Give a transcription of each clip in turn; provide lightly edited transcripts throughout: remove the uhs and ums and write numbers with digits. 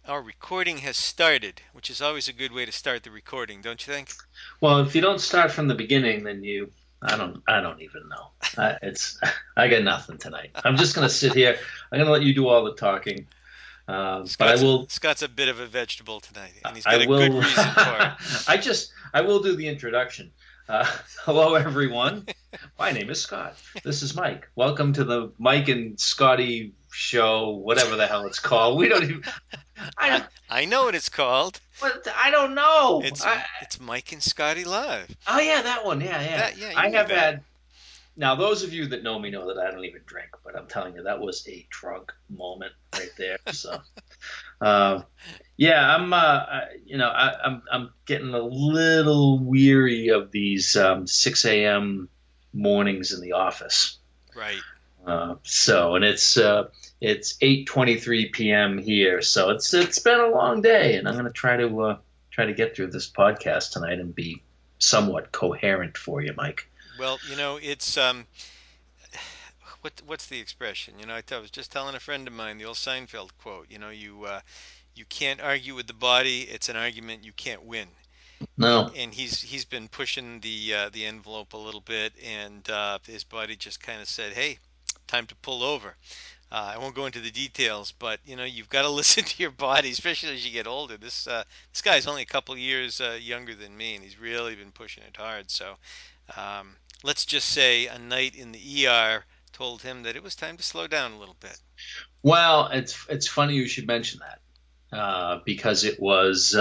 Our recording has started, which is always a good way to start the recording, don't you think? Well, if you don't start from the beginning, then I don't even know. I got nothing tonight. I'm just gonna sit here. I'm gonna let you do all the talking. But I will, Scott's a bit of a vegetable tonight, and he's I got a good will, reason for it. I will do the introduction. Hello, everyone. My name is Scott. This is Mike. Welcome to the Mike and Scotty show, whatever the hell it's called. We don't even, I I, I know what it's called. I don't know. It's Mike and Scotty Live. Oh yeah, that one. Yeah, yeah. That, yeah, you I knew have that. had. Now, those of you that know me know that I don't even drink, but I'm telling you, that was a drunk moment right there. So, um, yeah, I'm getting a little weary of these 6 a.m. mornings in the office. Right. And it's 8:23 p.m. here, so it's been a long day, and I'm going to try to get through this podcast tonight and be somewhat coherent for you, Mike. Well, it's what's the expression? I was just telling a friend of mine the old Seinfeld quote. You can't argue with the body. It's an argument you can't win. and No. and he's been pushing the envelope a little bit, and his buddy just kind of said, "Hey, time to pull over." I won't go into the details, but you've got to listen to your body, especially as you get older. This guy's only a couple years younger than me, and he's really been pushing it hard. So um, let's just say a night in the ER told him that it was time to slow down a little bit. Well, it's funny you should mention that because it was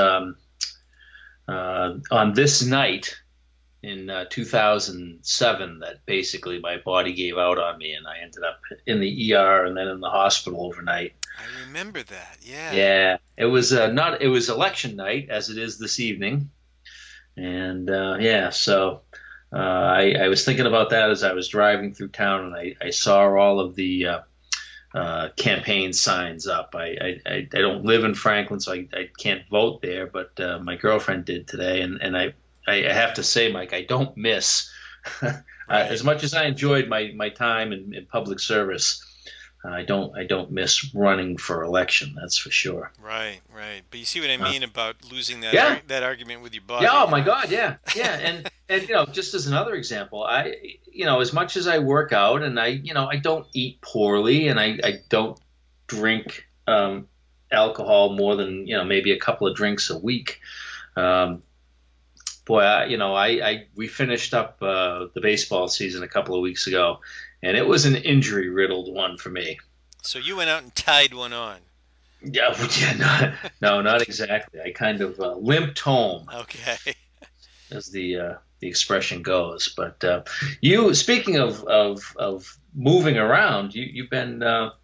on this night in 2007 that basically my body gave out on me, and I ended up in the ER and then in the hospital overnight. I remember that. Yeah. Yeah, it was not. It was election night, as it is this evening, and yeah, so I was thinking about that as I was driving through town, and I saw all of the campaign signs up. I don't live in Franklin, so I can't vote there, but my girlfriend did today, and I have to say, Mike, I don't miss Right. as much as I enjoyed my time in public service. I don't miss running for election. That's for sure. Right, right. But you see what I Uh, mean about losing yeah, that argument with your yeah. body, Oh my God, yeah, yeah. And just as another example, as much as I work out and I don't eat poorly and I don't drink alcohol more than maybe a couple of drinks a week. Um, boy, we finished up the baseball season a couple of weeks ago, and it was an injury riddled one for me. So you went out and tied one on. Yeah, yeah, no, not exactly. I kind of limped home, Okay. as the expression goes. But you, speaking of moving around, you've been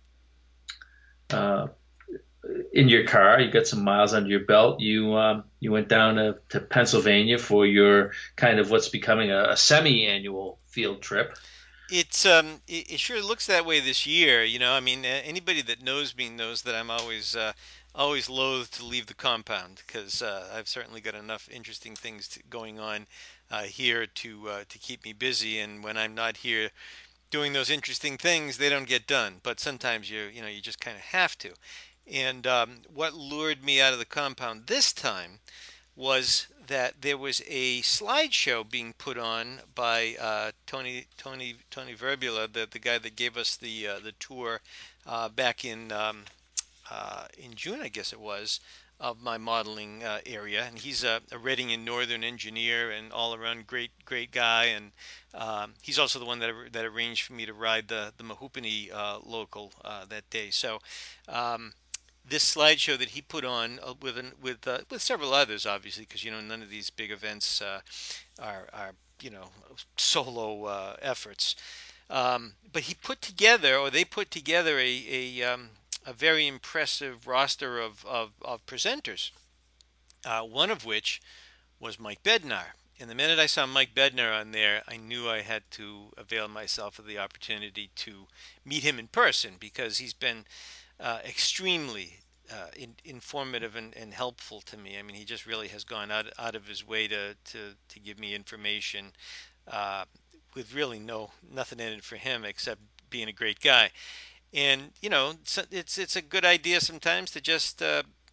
uh, in your car. You got some miles under your belt. You went down to Pennsylvania for your kind of what's becoming a semi-annual field trip. It sure looks that way this year. I mean, anybody that knows me knows that I'm always loath to leave the compound because I've certainly got enough interesting things going on here to keep me busy. And when I'm not here doing those interesting things, they don't get done. But sometimes you just kind of have to. And what lured me out of the compound this time was that there was a slideshow being put on by Tony Verbula, the guy that gave us the tour back in June, I guess it was, of my modeling area. And he's a Reading and Northern engineer and all around great guy. And he's also the one that arranged for me to ride the Mahupini local that day. So um, this slideshow that he put on with several others, obviously, because none of these big events are solo efforts. But he put together, or they put together, a very impressive roster of presenters. One of which was Mike Bednar. And the minute I saw Mike Bednar on there, I knew I had to avail myself of the opportunity to meet him in person because he's been extremely informative and helpful to me. I mean, he just really has gone out of his way to give me information uh, with really nothing in it for him except being a great guy. And it's a good idea sometimes to just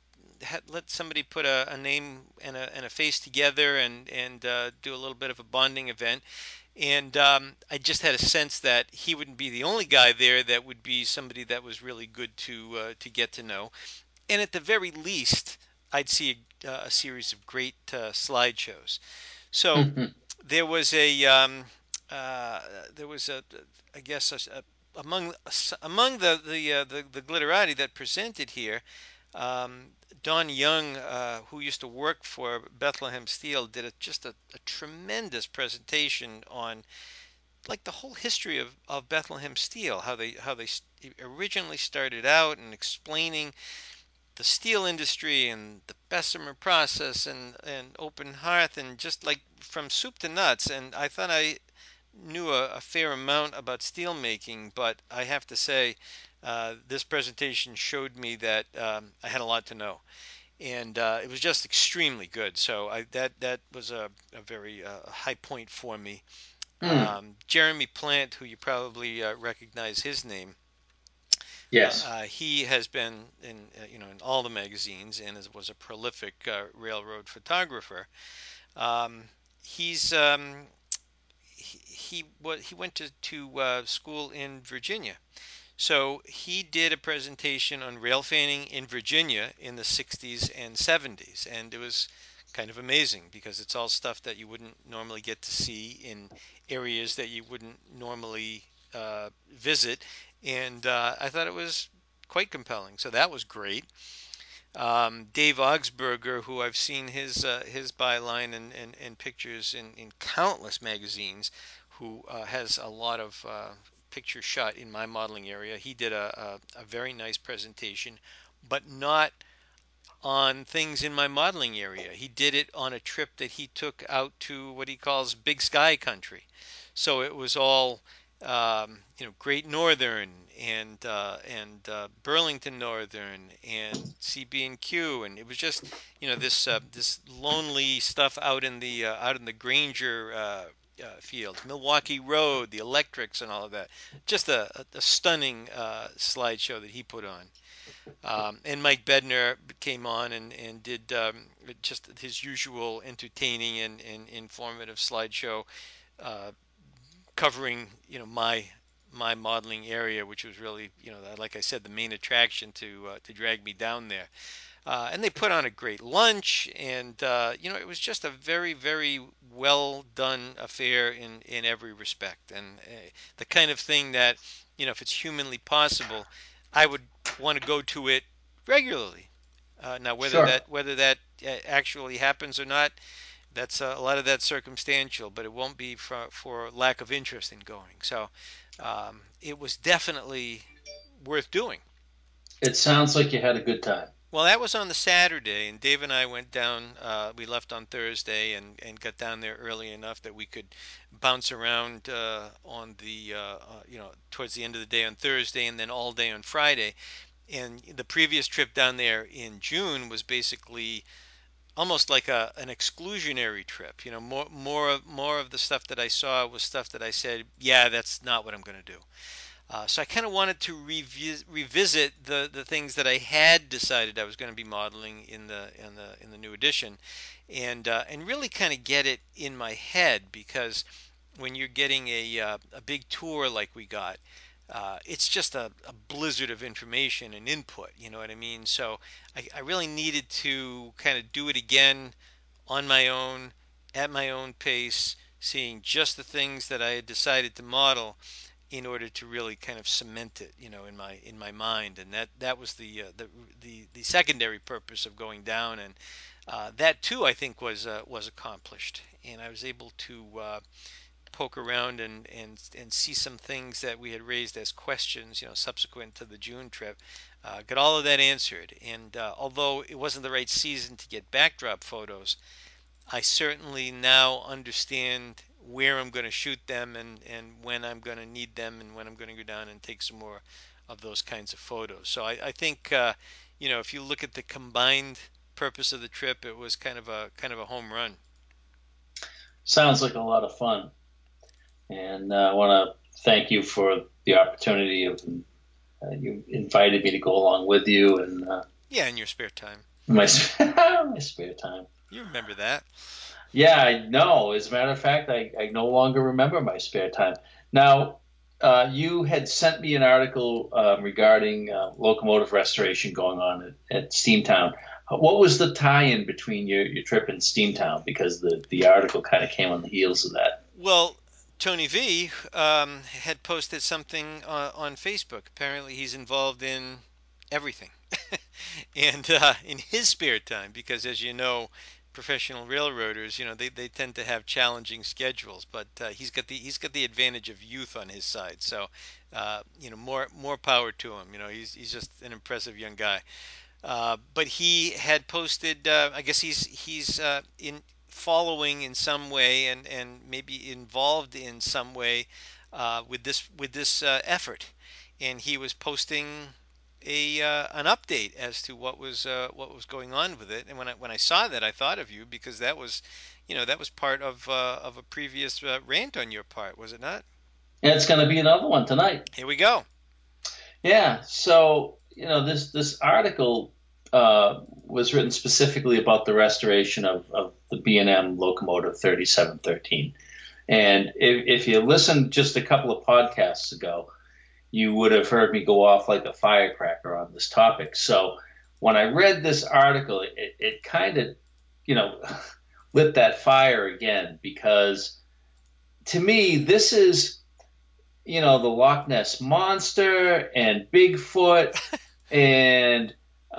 let somebody put a name and a face together and do a little bit of a bonding event. And I just had a sense that he wouldn't be the only guy there that would be somebody that was really good to get to know. And at the very least, I'd see a series of great slideshows. So there was uh, a, I guess, among the glitterati that presented here. Um, Don Young, who used to work for Bethlehem Steel, did just a tremendous presentation on like the whole history of Bethlehem Steel, how they originally started out, and explaining the steel industry and the Bessemer process and open hearth, and just like from soup to nuts. And I thought I knew a fair amount about steel making, but I have to say, this presentation showed me that I had a lot to know, and it was just extremely good. So that was a very high point for me. Hmm. Jeremy Plant, who you probably recognize his name, Yes. he has been in all the magazines and was a prolific railroad photographer. Um, he's he went to school in Virginia, so he did a presentation on rail fanning in Virginia in the 60s and 70s, and it was kind of amazing because it's all stuff that you wouldn't normally get to see in areas that you wouldn't normally visit, and I thought it was quite compelling. So that was great. Dave Augsburger, who I've seen his byline and pictures in countless magazines, who has a lot of pictures shot in my modeling area. He did a very nice presentation, but not on things in my modeling area. He did it on a trip that he took out to what he calls Big Sky Country. So it was all Great Northern and Burlington Northern and CB&Q, and it was just this lonely stuff out in the Granger fields, Milwaukee Road, the electrics, and all of that. Just a stunning slideshow that he put on. And Mike Bednar came on and did just his usual entertaining and informative slideshow, uh, covering my modeling area, which was really like I said, the main attraction to drag me down there. And they put on a great lunch, and it was just a very, very well done affair in every respect, and the kind of thing that if it's humanly possible, I would want to go to it regularly. Now, Sure. whether that actually happens or not, that's a lot of that circumstantial, but it won't be for lack of interest in going. So it was definitely worth doing. It sounds like you had a good time. Well, that was on the Saturday, and Dave and I went down. We left on Thursday and got down there early enough that we could bounce around on towards the end of the day on Thursday, and then all day on Friday. And the previous trip down there in June was basically almost like an exclusionary trip. More of the stuff that I saw was stuff that I said, yeah, that's not what I'm going to do. So I kind of wanted to revisit the things that I had decided I was going to be modeling in the new edition, and really kind of get it in my head, because when you're getting a big tour like we got, it's just a blizzard of information and input. You know what I mean? So I really needed to kind of do it again on my own, at my own pace, seeing just the things that I had decided to model in order to really kind of cement it, in my mind. And that was the secondary purpose of going down, and that too I think was accomplished, and I was able to poke around and see some things that we had raised as questions, subsequent to the June trip. Got all of that answered, and although it wasn't the right season to get backdrop photos, I certainly now understand where I'm going to shoot them, and when I'm going to need them, and when I'm going to go down and take some more of those kinds of photos. So I think if you look at the combined purpose of the trip, it was kind of a home run. Sounds like a lot of fun. And I want to thank you for the opportunity of you invited me to go along with you. And Yeah, in your spare time. My my spare time. You remember that. Yeah, I know. As a matter of fact, I no longer remember my spare time. Now, you had sent me an article regarding locomotive restoration going on at Steamtown. What was the tie-in between your trip in Steamtown? Because the article kind of came on the heels of that. Well, Tony V had posted something on Facebook. Apparently, he's involved in everything, and in his spare time, because as you know, professional railroaders, they tend to have challenging schedules. But he's got the advantage of youth on his side. So, more power to him. He's just an impressive young guy. But he had posted. I guess he's in following in some way and maybe involved in some way with this effort, and he was posting a an update as to what was going on with it. And when I saw that, I thought of you because that was part of a previous rant on your part, was it not? And it's going to be another one tonight. Here we go. Yeah. So, this article was written specifically about the restoration of the B&M locomotive 3713. And if you listened just a couple of podcasts ago, you would have heard me go off like a firecracker on this topic. So when I read this article, it kind of, you know, lit that fire again because to me, this is, the Loch Ness Monster and Bigfoot and,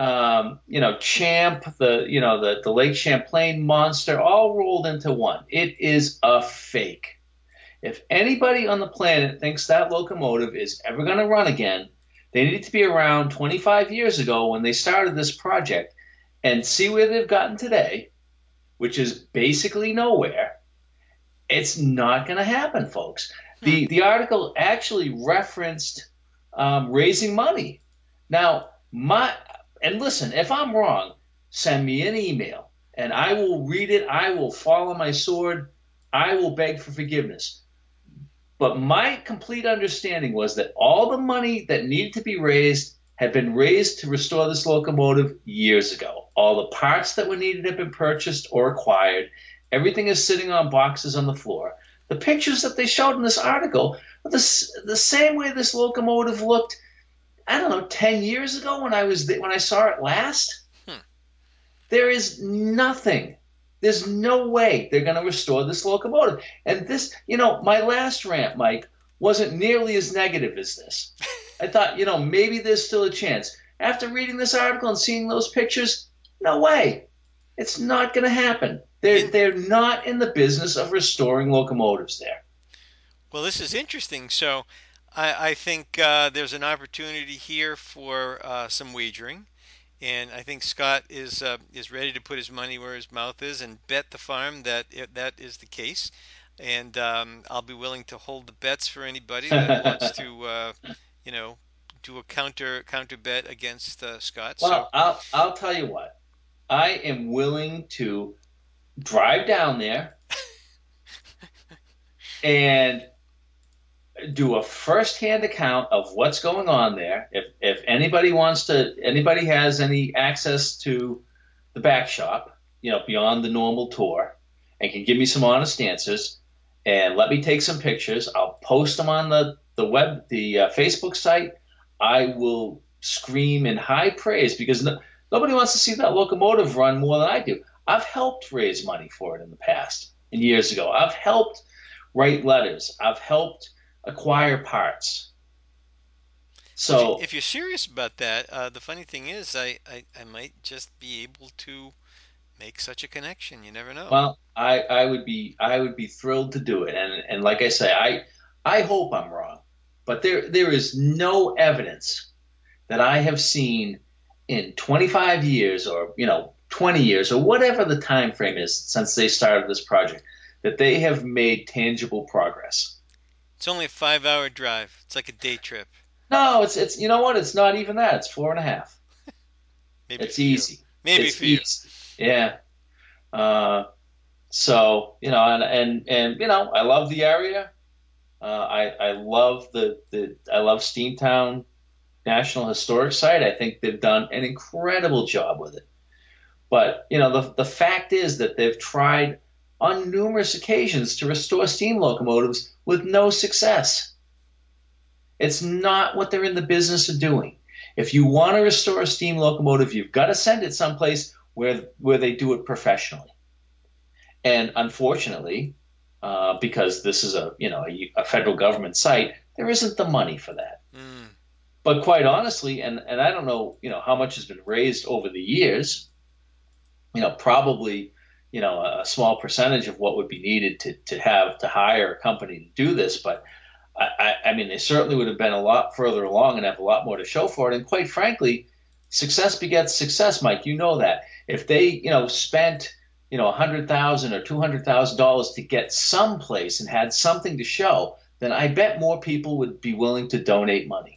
Champ, the Lake Champlain monster all rolled into one. It is a fake. If anybody on the planet thinks that locomotive is ever going to run again, they need to be around 25 years ago when they started this project and see where they've gotten today, which is basically nowhere. It's not going to happen, folks. Hmm. The article actually referenced raising money. Now, and listen, if I'm wrong, send me an email and I will read it. I will fall on my sword. I will beg for forgiveness. But my complete understanding was that all the money that needed to be raised had been raised to restore this locomotive years ago. All the parts that were needed had been purchased or acquired. Everything is sitting on boxes on the floor. The pictures that they showed in this article are the same way this locomotive looked, I don't know, 10 years ago when I saw it last. Hmm. There is nothing. There's no way they're going to restore this locomotive. And this, my last rant, Mike, wasn't nearly as negative as this. I thought, maybe there's still a chance. After reading this article and seeing those pictures, no way. It's not going to happen. They're In they're not in the business of restoring locomotives there. Well, this is interesting. So, I think there's an opportunity here for some wagering, and I think Scott is ready to put his money where his mouth is and bet the farm that that is the case. And I'll be willing to hold the bets for anybody that wants to, you know, do a counter bet against Scott. So, Well, I'll tell you what. I am willing to drive down there and do a first-hand account of what's going on there. If anybody has any access to the back shop, beyond the normal tour, and can give me some honest answers, and let me take some pictures. I'll post them on the Facebook site. I will scream in high praise because nobody wants to see that locomotive run more than I do. I've helped raise money for it in the past and years ago. I've helped write letters. I've helped acquire parts. well, if, you, So, if you're serious about that, the funny thing is, I might just be able to make such a connection. You never know. well, I would be thrilled to do it. And like I say, I hope I'm wrong, but there is no evidence that I have seen in 25 years or 20 years or whatever the time frame is since they started this project that they have made tangible progress. It's only a 5-hour drive. It's like a day trip, No, it's you know what? It's not even that. It's 4.5. maybe It's for you. easy. Maybe It's for you. easy. Yeah. Uh, So, and I love the area. I love I love Steamtown. National Historic Site. I think they've done an incredible job with it. But the fact is that they've tried on numerous occasions to restore steam locomotives with no success. It's not what they're in the business of doing. If you want to restore a steam locomotive, you've got to send it someplace where they do it professionally. And unfortunately, because this is a federal government site, there isn't the money for that. Mm, But quite honestly, and I don't know how much has been raised over the years, probably a small percentage of what would be needed to have to hire a company to do this. But I mean, they certainly would have been a lot further along and have a lot more to show for it. And quite frankly, success begets success, Mike. You know that. If they, spent, $100,000 or $200,000 to get someplace and had something to show, then I bet more people would be willing to donate money.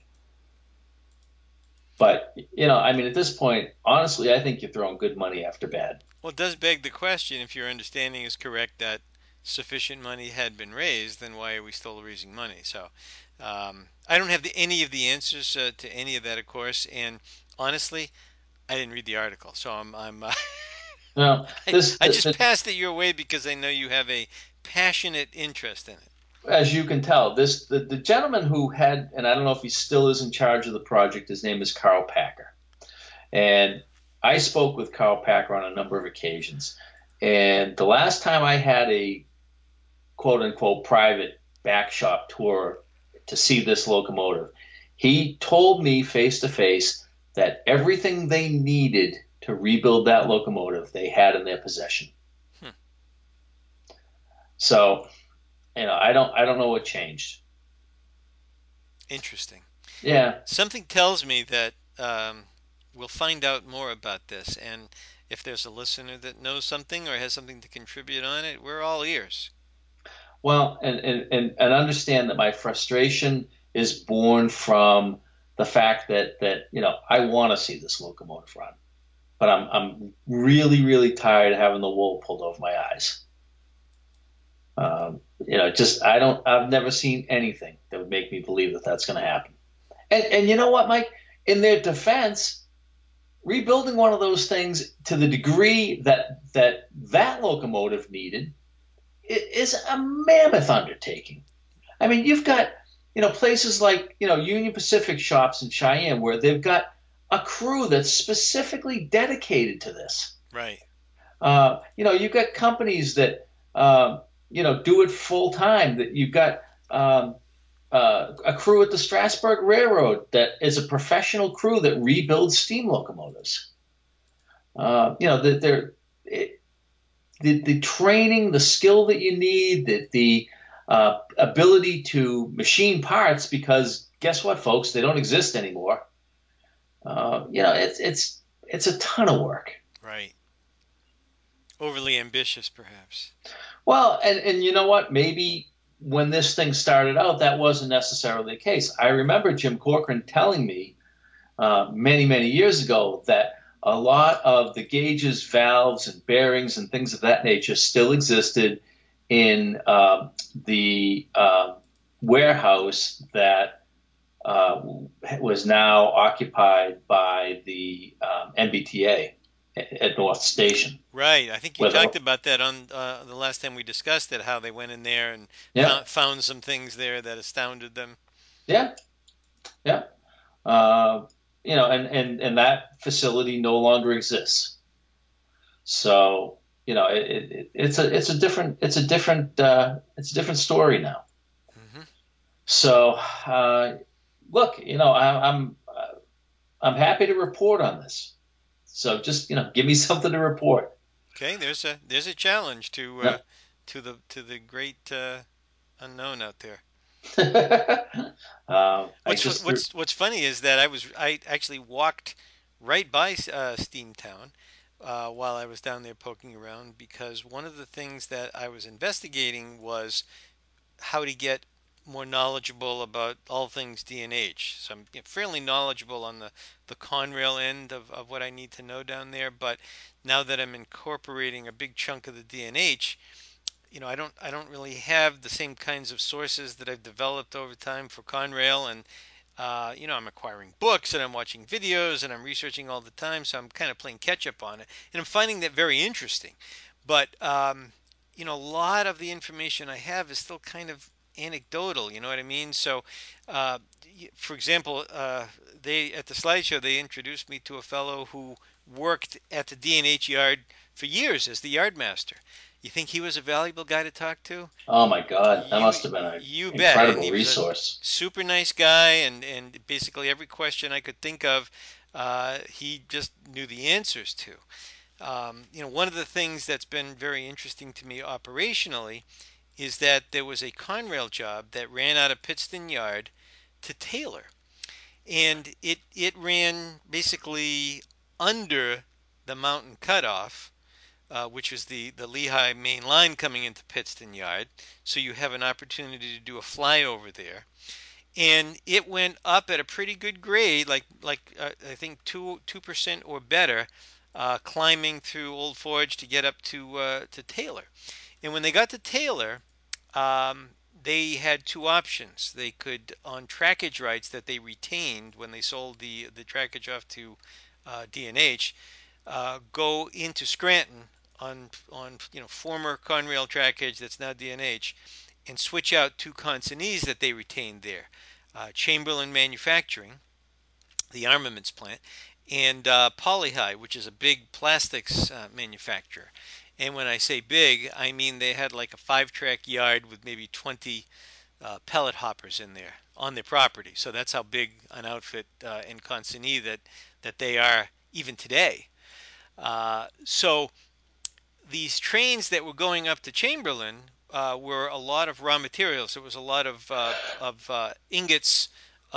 But, I mean, at this point, honestly, I think you're throwing good money after bad. well, it does beg the question, if your understanding is correct that sufficient money had been raised, then why are we still raising money? So, I don't have any of the answers to any of that, of course. And honestly, I didn't read the article, so Now, this, I the, just the, passed it your way because I know you have a passionate interest in it. as you can tell, the gentleman who had, and I don't know if he still is in charge of the project. His name is Carl Packer, and I spoke with Carl Packer on a number of occasions. And the last time I had a quote unquote private back shop tour to see this locomotive, he told me face to face that everything they needed to rebuild that locomotive they had in their possession. Hmm, So, I don't know what changed. interesting. Yeah. Something tells me that we'll find out more about this, and if there's a listener that knows something or has something to contribute on it, we're all ears. Well, and understand that my frustration is born from the fact that I want to see this locomotive run, but I'm really really tired of having the wool pulled over my eyes. Just I've never seen anything that would make me believe that that's going to happen. And you know what, Mike? In their defense, rebuilding one of those things to the degree that locomotive needed is a mammoth undertaking. I mean, you've got places like Union Pacific shops in Cheyenne where they've got a crew that's specifically dedicated to this. Right. You've got companies that do it full time. That you've got a crew at the Strasburg Railroad that is a professional crew that rebuilds steam locomotives. They're it, the training, the skill that you need, the ability to machine parts, because guess what, folks, they don't exist anymore. It's a ton of work. Right. Overly ambitious, perhaps. Well, and you know what? Maybe when this thing started out, that wasn't necessarily the case. I remember Jim Corcoran telling me many, many years ago that a lot of the gauges, valves, and bearings and things of that nature still existed in the warehouse that was now occupied by the MBTA at North Station. Right. I think you Where talked the, about that on the last time we discussed it, how they went in there and yeah, found some things there that astounded them. yeah, yeah. Uh, and that facility no longer exists. So it's a different story now. Hmm. So look, I'm happy to report on this. So just give me something to report. Okay, there's a challenge No. to the great unknown out there. I just What's funny is that I actually walked right by Steamtown while I was down there poking around, because one of the things that I was investigating was how to get more knowledgeable about all things D&H. So I'm fairly knowledgeable on the Conrail end of what I need to know down there, but now that I'm incorporating a big chunk of the D&H, I don't really have the same kinds of sources that I've developed over time for Conrail, and I'm acquiring books and I'm watching videos and I'm researching all the time, so I'm kind of playing catch up on it, and I'm finding that very interesting. But a lot of the information I have is still kind of anecdotal. You know what I mean? So, uh, for example, they at the slideshow they introduced me to a fellow who worked at the D&H yard for years as the yard master. You think he was a valuable guy to talk to? Oh my God, that You must have been an you bet. And incredible he was a resource. super nice guy, and basically every question I could think of, he just knew the answers to. One of the things that's been very interesting to me operationally is that there was a Conrail job that ran out of Pittston Yard to Taylor, and it ran basically under the mountain cutoff, which was the Lehigh main line coming into Pittston Yard. So you have an opportunity to do a flyover there, and it went up at a pretty good grade, like I think 2% or better, climbing through Old Forge to get up to Taylor. And when they got to Taylor, um, they had two options. They could, on trackage rights that they retained when they sold the trackage off to D&H, go into Scranton on former Conrail trackage that's now D&H, and switch out two consignees that they retained there, Chamberlain Manufacturing, the armaments plant, and Polyhigh, which is a big plastics manufacturer. And when I say big, I mean they had like a 5-track yard with maybe 20 pellet hoppers in there on their property. So that's how big an outfit and consignee that they are even today. So these trains that were going up to Chamberlain were a lot of raw materials. It was a lot of ingots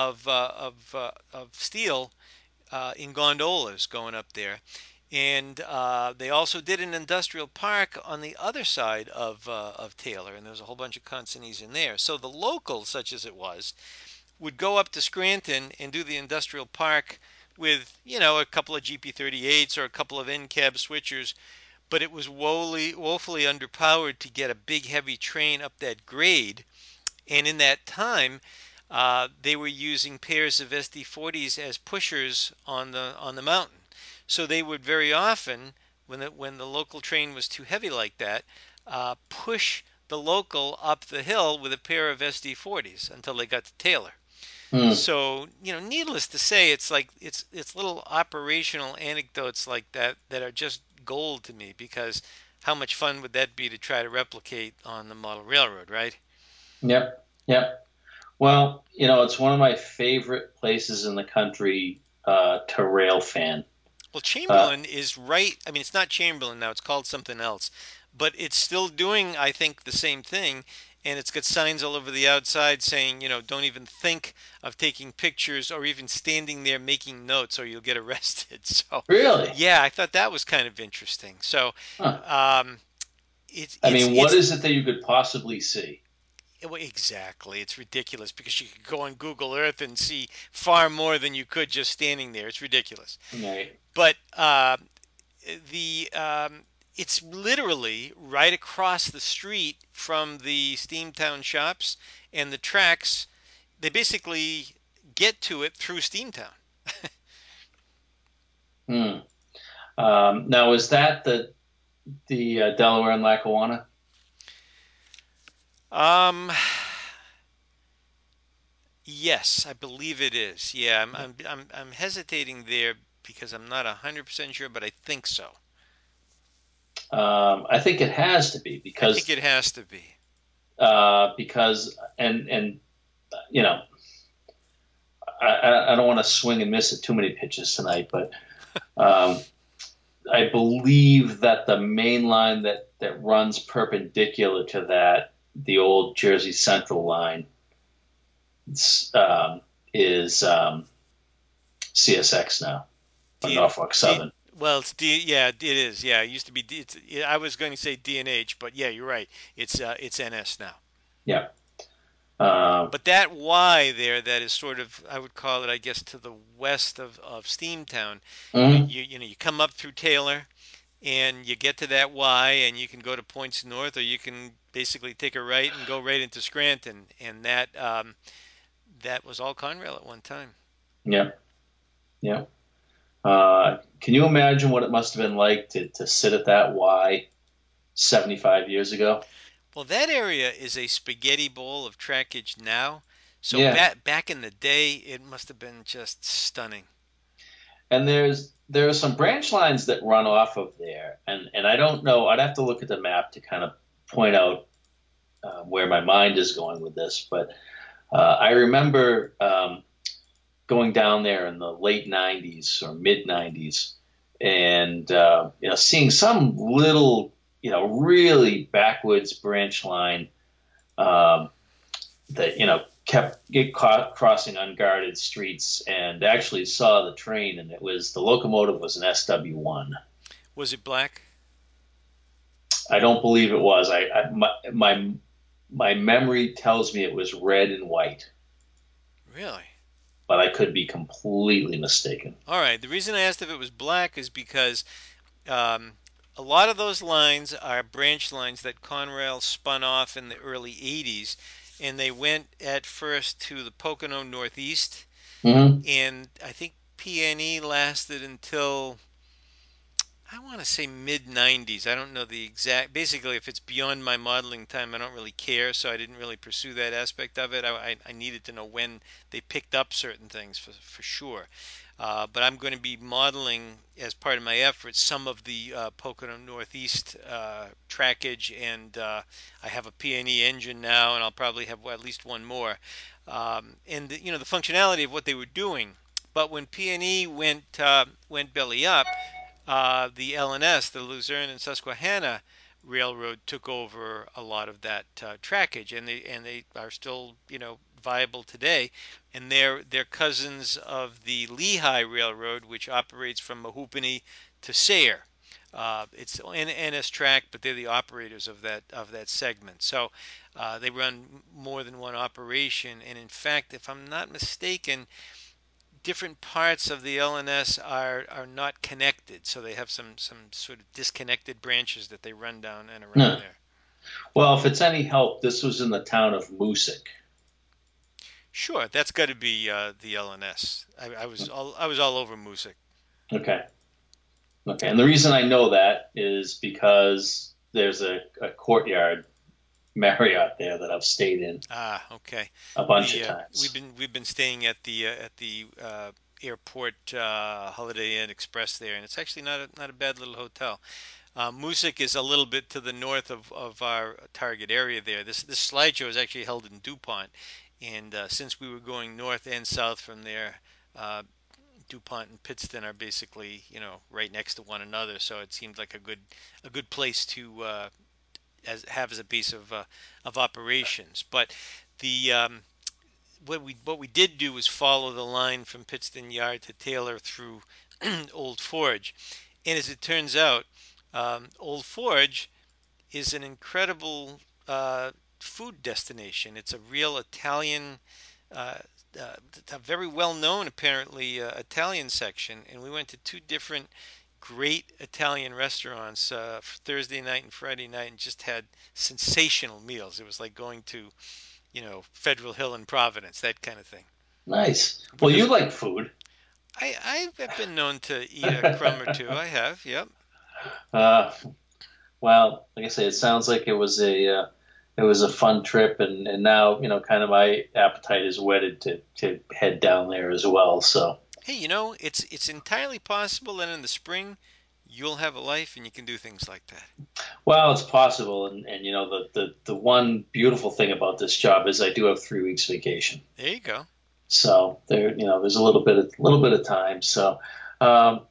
of steel in gondolas going up there. And they also did an industrial park on the other side of Taylor, and there was a whole bunch of consignees in there. So the locals, such as it was, would go up to Scranton and do the industrial park with, a couple of GP38s or a couple of NCAB switchers, but it was woefully underpowered to get a big heavy train up that grade. And in that time, they were using pairs of SD40s as pushers on the mountain. So they would very often, when the local train was too heavy like that, push the local up the hill with a pair of SD40s until they got to Taylor. Hmm. So, needless to say, it's little operational anecdotes like that are just gold to me, because how much fun would that be to try to replicate on the model railroad, right? Yep. Yep. Well, it's one of my favorite places in the country to rail fan. Well, Uh, Chamberlain is right. I mean, it's not Chamberlain now, it's called something else, but it's still doing, I think, the same thing. And it's got signs all over the outside saying, don't even think of taking pictures or even standing there making notes or you'll get arrested. So, really? yeah, I thought that was kind of interesting. So, Huh. um, it's I it's mean, what it's is it that you could possibly see? well, exactly. It's ridiculous because you could go on Google Earth and see far more than you could just standing there. It's ridiculous. Right. But the it's literally right across the street from the Steamtown shops and the tracks. They basically get to it through Steamtown. Hmm. Now, is that the Delaware and Lackawanna? Um, yes, I believe it is. Yeah, I'm hesitating there because I'm not 100% sure, but I think so. I think it has to be I think because it has to be. and you know I don't want to swing and miss it too many pitches tonight, but um, I believe that the main line that runs perpendicular to that, the old Jersey Central line, um, is CSX now, or D Norfolk D. Southern. Well, it's D. Yeah, it is. Yeah, it used to be D. I was going to say D&H, but yeah, you're right. It's NS now. Yeah. Uh, But that Y there, that is sort of, I would call it, I guess, to the west of Steamtown. mhm. You come up through Taylor and you get to that Y, and you can go to points north, or you can basically take a right and go right into Scranton. And That was all Conrail at one time. Yeah, yeah. Can you imagine what it must have been like to sit at that Y 75 years ago? Well, that area is a spaghetti bowl of trackage now. So Yeah, back in the day, it must have been just stunning. and there are some branch lines that run off of there, and I don't know. I'd have to look at the map to kind of point out where my mind is going with this, but I remember going down there in the late '90s or mid '90s, and seeing some little really backwoods branch line um, that kept get caught crossing unguarded streets, and actually saw the train, and the locomotive was an SW1. Was it black? I don't believe it was. My memory tells me it was red and white, Really? but I could be completely mistaken. All right. The reason I asked if it was black is because um, a lot of those lines are branch lines that Conrail spun off in the early 80s, and they went at first to the Pocono Northeast, Hmm. and I think PNE lasted until I want to say mid 90s. I don't know the exact. Basically, if it's beyond my modeling time, I don't really care. So I didn't really pursue that aspect of it. I needed to know when they picked up certain things for sure. But I'm going to be modeling as part of my efforts some of the Pocono Northeast trackage, and I have a P&E engine now, and I'll probably have at least one more. And the functionality of what they were doing. But when P&E went belly up, the LNS, the Luzerne and Susquehanna Railroad, took over a lot of that trackage, and they are still viable today. And they're cousins of the Lehigh Railroad, which operates from Mahoopany to Sayre. It's an NS track, but they're the operators of that segment. So they run more than one operation. And in fact, if I'm not mistaken, different parts of the LNS are not connected, so they have some sort of disconnected branches that they run down and around Huh. there. Well, if it's any help, this was in the town of Moosic. Sure, that's got to be the LNS. I was all over Music. Okay. Okay. And the reason I know that is because there's a courtyard Marriott there that I've stayed in Ah, okay. a bunch of We we've times. been staying at the airport Holiday Inn Express there, and it's actually not a bad little hotel. Music is a little bit to the north of our target area there. This slideshow is actually held in DuPont, and since we were going north and south from there, uh, DuPont and Pittston are basically right next to one another. So it seemed like a good place to as a base of operations. But the what we did do was follow the line from Pittston Yard to Taylor through Old Forge, and as it turns out, Old Forge is an incredible food destination. It's a real Italian, uh, a very well known, apparently, Italian section. And we went to two different great Italian restaurants for Thursday night and Friday night and just had sensational meals. It was like going to, Federal Hill in Providence, that kind of thing. Nice. Well, you Because like food. I have been known to eat a crumb or two. I have, yep. uh, well, like I say, it sounds like it was a fun trip, and now kind of my appetite is whetted to head down there as well. So, Hey, it's entirely possible that in the spring you'll have a life and you can do things like that. well, it's possible, and the one beautiful thing about this job is I do have 3 weeks vacation. There you go. So there's a little bit of time. So, um,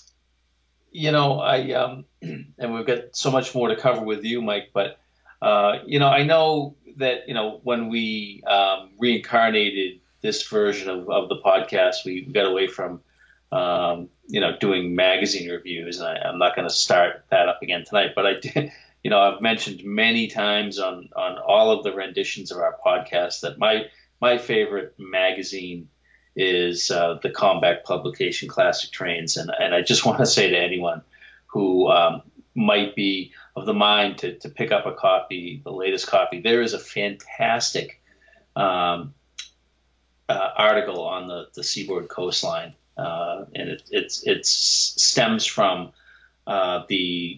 I and we've got so much more to cover with you, Mike. But I know that when we reincarnated this version of the podcast, we got away from doing magazine reviews, and I'm not going to start that up again tonight. But I did. I've mentioned many times on all of the renditions of our podcast that my favorite magazine is the Combat publication Classic Trains, and I just want to say to anyone who might be of the mind to pick up a copy, the latest copy, there is a fantastic um, article on the seaboard coastline, and it stems from the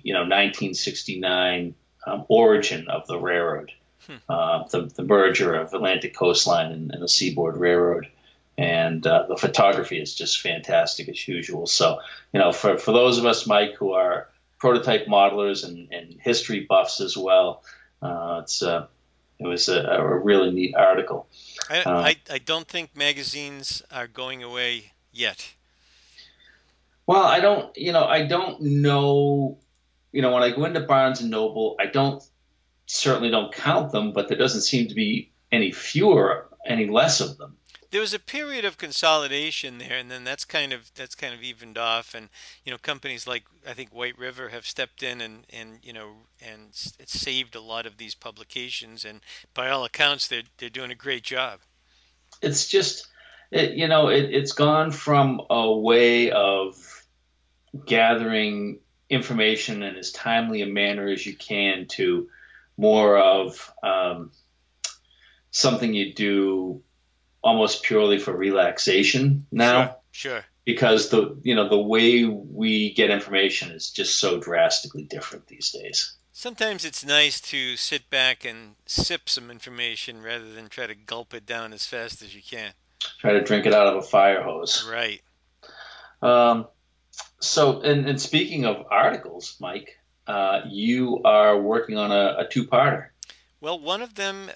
1969 origin of the railroad, Hmm. the merger of Atlantic Coastline and the Seaboard Railroad. And the photography is just fantastic as usual. So, for those of us, Mike, who are prototype modelers and history buffs as well, it was a really neat article. I, Uh, I I don't think magazines are going away yet. well, I don't know. When I go into Barnes and Noble, I don't certainly don't count them, but there doesn't seem to be any less of them. There was a period of consolidation there, and then that's kind of evened off. And companies like I think White River have stepped in and it's saved a lot of these publications. And by all accounts, they're doing a great job. It's just, it's gone from a way of gathering information in as timely a manner as you can to more of something you do almost purely for relaxation Sure, now, sure. because the way we get information is just so drastically different these days. Sometimes it's nice to sit back and sip some information rather than try to gulp it down as fast as you can. Try to drink it out of a fire hose. Right. Um, so, and speaking of articles, Mike, you are working on a two-parter. Well, one of them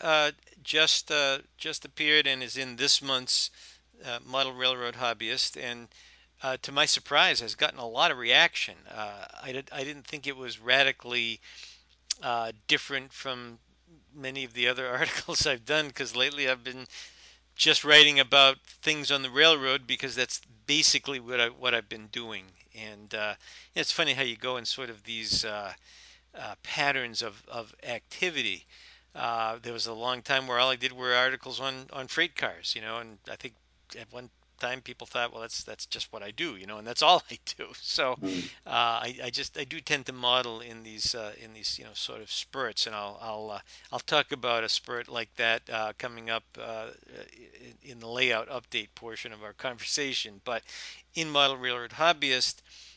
just appeared and is in this month's Model Railroad Hobbyist, and to my surprise, has gotten a lot of reaction. I didn't think it was radically different from many of the other articles I've done because lately I've been just writing about things on the railroad because that's basically what I've been doing. And it's funny how you go in sort of these patterns of activity. There was a long time where all I did were articles on freight cars, and I think at one time people thought, well, that's just what I do, and that's all I do. So Mm. I do tend to model in these sort of spurts, and I'll talk about a spurt like that coming up in the layout update portion of our conversation. But in Model Railroad Hobbyist,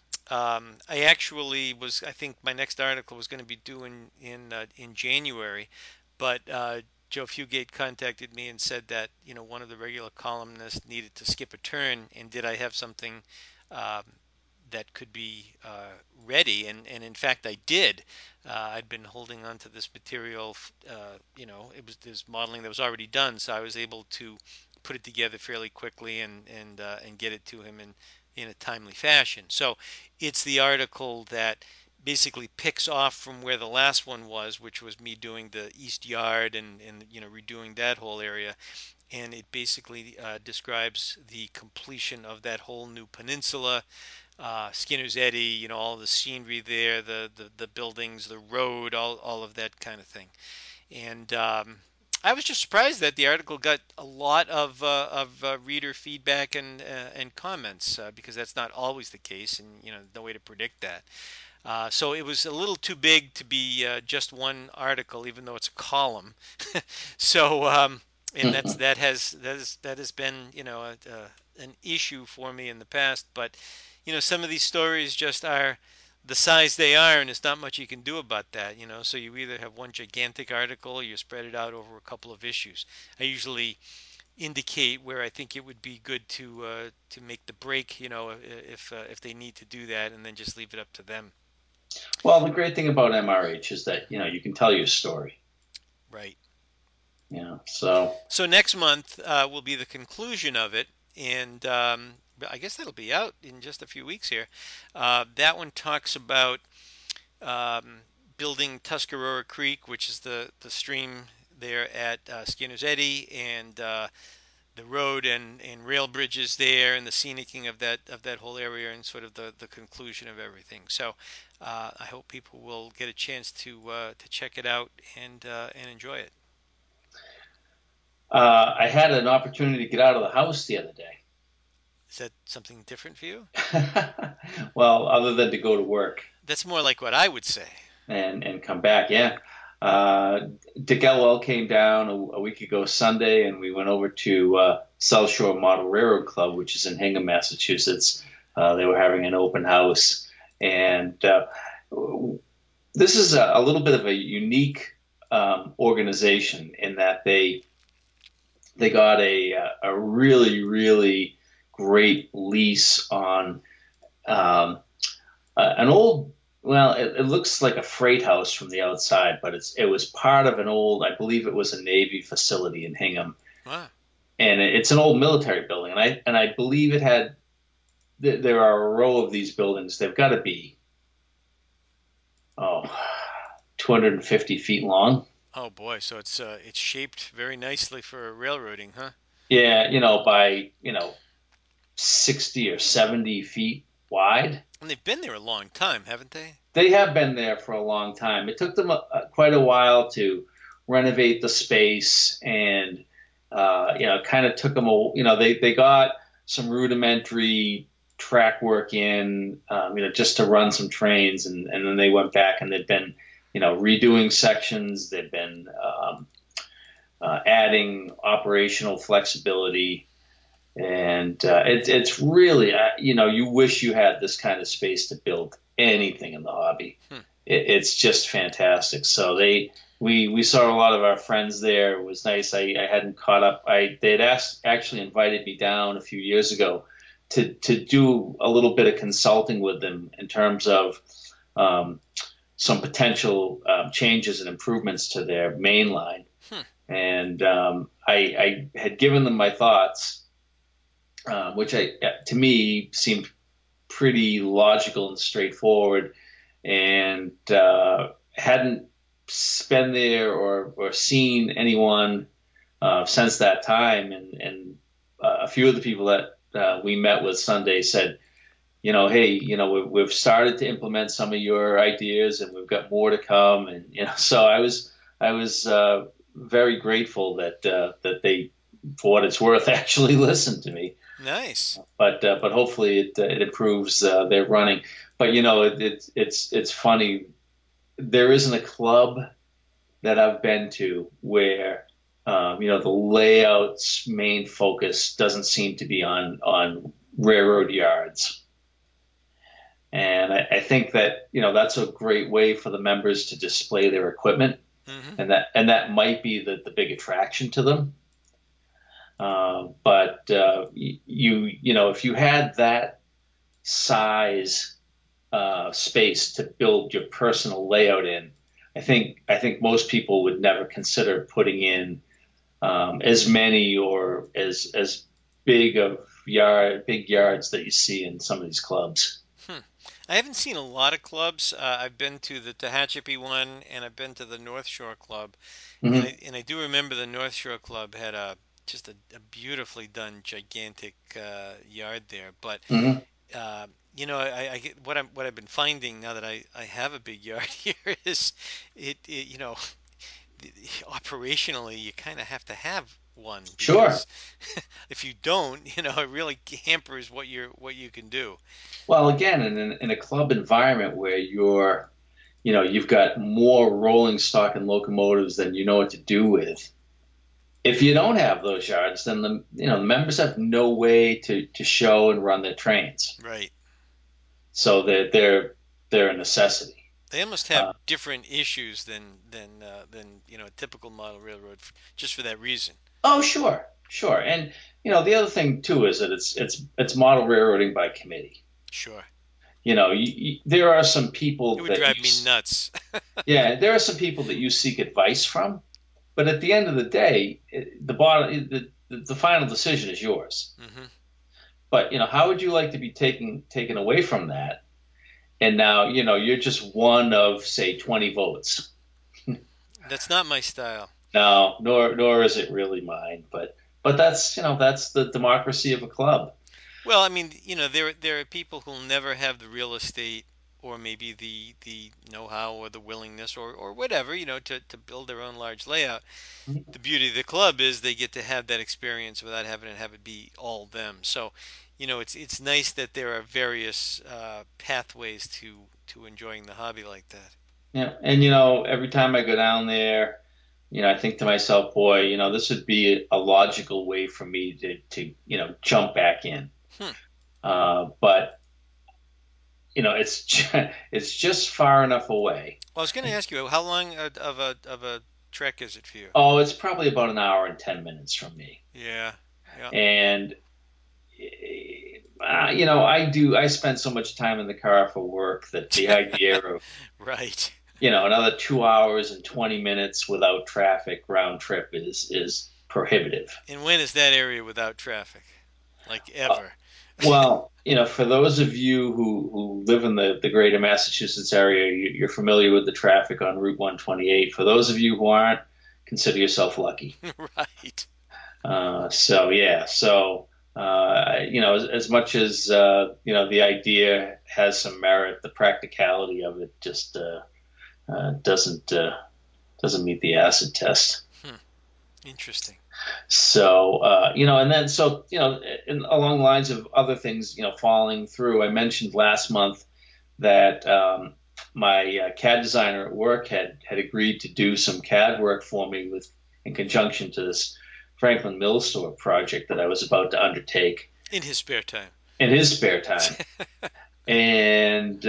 I actually was. I think my next article was going to be due in January, but Joe Fugate contacted me and said that one of the regular columnists needed to skip a turn, and did I have something um, that could be ready? And in fact, I did. I'd been holding on to this material. It was this modeling that was already done, so I was able to put it together fairly quickly and get it to him in a timely fashion. So it's the article that basically picks off from where the last one was, which was me doing the East Yard and redoing that whole area, and it basically describes the completion of that whole new peninsula, Skinner's Eddy, all the scenery there, the buildings, the road, all of that kind of thing. And I was just surprised that the article got a lot of reader feedback and comments because that's not always the case, and no way to predict that. So it was a little too big to be just one article, even though it's a column. So and that has been an issue for me in the past. But some of these stories just are the size they are, and there's not much you can do about that. So you either have one gigantic article or you spread it out over a couple of issues. I usually indicate where I think it would be good to make the break. If they need to do that, and then just leave it up to them. Well, the great thing about MRH is that you can tell your story. Right. So So next month will be the conclusion of it, and I guess that'll be out in just a few weeks here. That one talks about um, building Tuscarora Creek, which is the stream there at Skinner's Eddy, and the road and rail bridges there, and the scenicking of that whole area, and sort of the conclusion of everything. So I hope people will get a chance to check it out and enjoy it. I had an opportunity to get out of the house the other day. Is that something different for you? Well, other than to go to work That's more like what I would say. and come back, yeah. Uh, Dick Elwell came down a week ago Sunday, and we went over to South Shore Model Railroad Club, which is in Hingham, Massachusetts. They were having an open house, and this is a little bit of a unique organization in that they got a really really great lease on um, an old. Well, it looks like a freight house from the outside, but it was part of an old. I believe it was a Navy facility in Hingham, Wow. and it's an old military building. And I believe it had. There are a row of these buildings. They've got to be oh 250 feet long. Oh boy, so it's shaped very nicely for railroading, huh? Yeah, by 60 or 70 feet wide. And they've been there a long time, haven't they? They have been there for a long time. It took them quite a while to renovate the space, and kind of took them. They got some rudimentary track work in, just to run some trains, and then they went back and they've been, redoing sections. They've been adding operational flexibility. And it's really, you wish you had this kind of space to build anything in the hobby. Hmm. It's just fantastic. So we saw a lot of our friends there. It was nice. I hadn't caught up. They'd actually invited me down a few years ago to do a little bit of consulting with them in terms of um, some potential changes and improvements to their main line. Hmm. And I had given them my thoughts, which to me seemed pretty logical and straightforward, and hadn't been there or seen anyone since that time. And a few of the people that we met with Sunday said, hey, we've started to implement some of your ideas, and we've got more to come. And so I was very grateful that they, for what it's worth, actually listened to me. Nice. But hopefully it improves their running. But it's funny. There isn't a club that I've been to where the layout's main focus doesn't seem to be on railroad yards. And I think that that's a great way for the members to display their equipment, Hmm. and that might be the big attraction to them. But if you had that size space to build your personal layout in, I think most people would never consider putting in as many or as big yards that you see in some of these clubs. Hmm. I haven't seen a lot of clubs. I've been to the Tehachapi one, and I've been to the North Shore Club, and Hmm. I do remember the North Shore Club had a beautifully done gigantic yard there. But Hmm. uh, I get what I've been finding now that I have a big yard here is it operationally you kind of have to have one Sure. because if you don't, it really hampers what you can do. Well, again, in a club environment where you've got more rolling stock and locomotives than you know what to do with. If you don't have those yards, then the members have no way to show and run their trains. Right. So they're a necessity. They almost Uh, have different issues than a typical model railroad just for that reason. oh, sure, sure. And the other thing too is that it's model railroading by committee. Sure. There are some It people would that drive me nuts. yeah, there are some people that you seek advice from, but at the end of the day, the final decision is yours. Hmm. But how would you like to be taken away from that? And now you're just one of say 20 votes. That's not my style. No, nor is it really mine. But that's the democracy of a club. Well, I mean, there are people who'll never have the real estate or maybe the know-how or the willingness or whatever, to build their own large layout. The beauty of the club is they get to have that experience without having to have it be all them. So, it's nice that there are various pathways to enjoying the hobby like that. Yeah, and every time I go down there, I think to myself, boy, this would be a logical way for me to jump back in. Hmm. But it's just far enough away. Well, I was going to ask you, how long of a trek is it for you? Oh, it's probably about an hour and 10 minutes from me, Yeah, yeah, and I spend so much time in the car for work that the idea of right. another 2 hours and 20 minutes without traffic round trip is prohibitive. And when is that area without traffic? Like Uh, ever? well, for those of you who live in the greater Massachusetts area, you're familiar with the traffic on Route 128. For those of you who aren't, consider yourself lucky. Right. As much as the idea has some merit, the practicality of it just doesn't meet the acid test. Hmm. Interesting. And then along the lines of other things, falling through. I mentioned last month that my CAD designer at work had agreed to do some CAD work for me with in conjunction to this Franklin Mills Store project that I was about to undertake In his spare time. in his spare time. And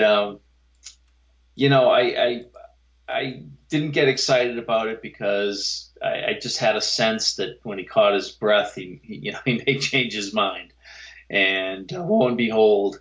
I didn't get excited about it because I just had a sense that when he caught his breath, he may change his mind. And lo and behold,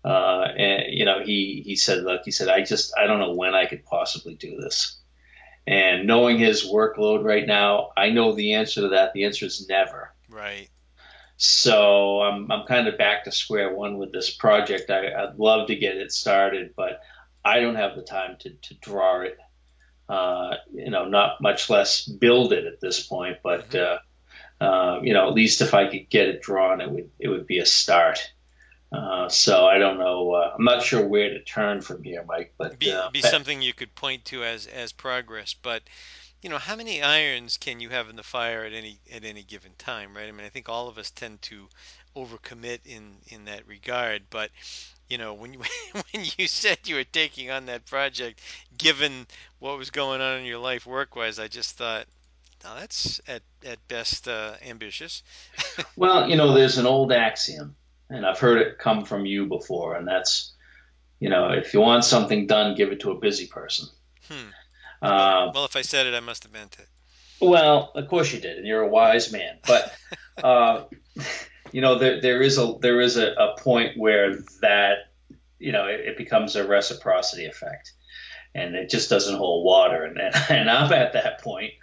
he said, "Look," he said, I don't know when I could possibly do this." And knowing his workload right now, I know the answer to that. The answer is never. Right. So I'm kind of back to square one with this project. I'd love to get it started, but I don't have the time to draw it. Not much less build it at this point, but Hmm. at least if I could get it drawn, it would be a start. So I don't know. I'm not sure where to turn from here, Mike. But Be something you could point to as progress, but how many irons can you have in the fire at any given time, right? I mean, I think all of us tend to overcommit in that regard, but when you when you said you were taking on that project, given what was going on in your life work-wise, I just thought, no, that's at best ambitious. well, there's an old axiom, and I've heard it come from you before, and that's if you want something done, give it to a busy person. Hmm. Well, Uh, well, if I said it, I must have meant it. well, of course you did, and you're a wise man. But uh, there is a point where that it becomes a reciprocity effect, and it just doesn't hold water. And I'm at that point.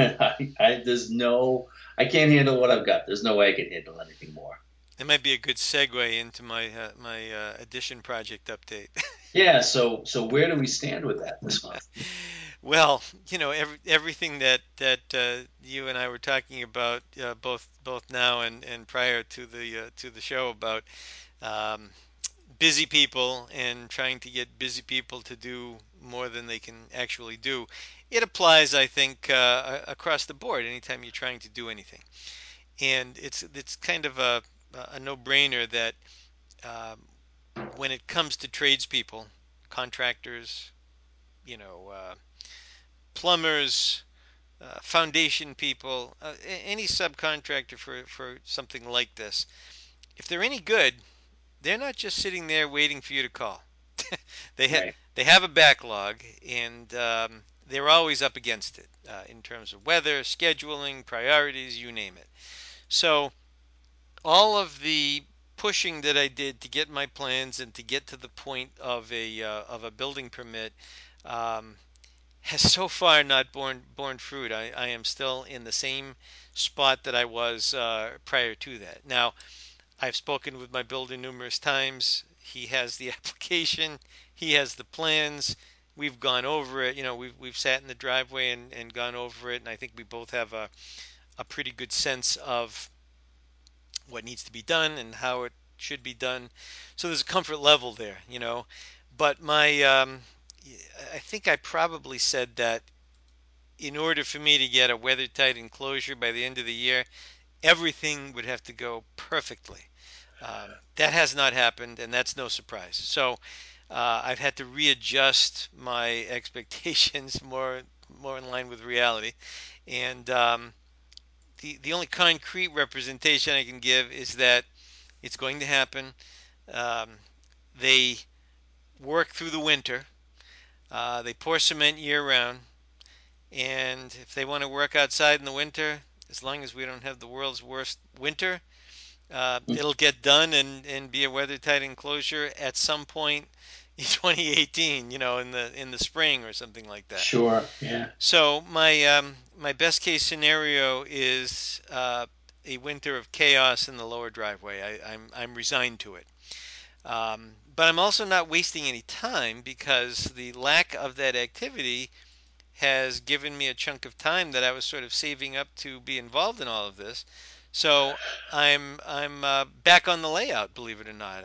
I can't handle what I've got. There's no way I can handle anything more. It might be a good segue into my addition project update. Yeah. So where do we stand with that this month? Well, everything that you and I were talking about, both now and prior to the show about um, busy people and trying to get busy people to do more than they can actually do. It applies, I think, across the board anytime you're trying to do anything. And it's kind of a no-brainer that um, when it comes to tradespeople, contractors, you know, plumbers, foundation people, any subcontractor for something like this, if they're any good, they're not just sitting there waiting for you to call. they ha- Right. they have a backlog, and they're always up against it in terms of weather, scheduling, priorities, you name it. So all of the pushing that I did to get my plans and to get to the point of a building permit um, has so far not borne fruit. I am still in the same spot that I was prior to that. Now, I've spoken with my builder numerous times. He has the application, he has the plans. We've gone over it. We've sat in the driveway and gone over it, and I think we both have a pretty good sense of what needs to be done and how it should be done. So there's a comfort level there. But I think I probably said that in order for me to get a weather-tight enclosure by the end of the year, everything would have to go perfectly. That has not happened, and that's no surprise. So I've had to readjust my expectations more in line with reality, and the only concrete representation I can give is that it's going to happen. Um, they work through the winter. They pour cement year round, and if they want to work outside in the winter, as long as we don't have the world's worst winter, it'll get done and be a weather-tight enclosure at some point in 2018. In the spring or something like that. Sure. Yeah. So my best case scenario is a winter of chaos in the lower driveway. I'm resigned to it. But I'm also not wasting any time because the lack of that activity has given me a chunk of time that I was sort of saving up to be involved in all of this. So I'm back on the layout, believe it or not.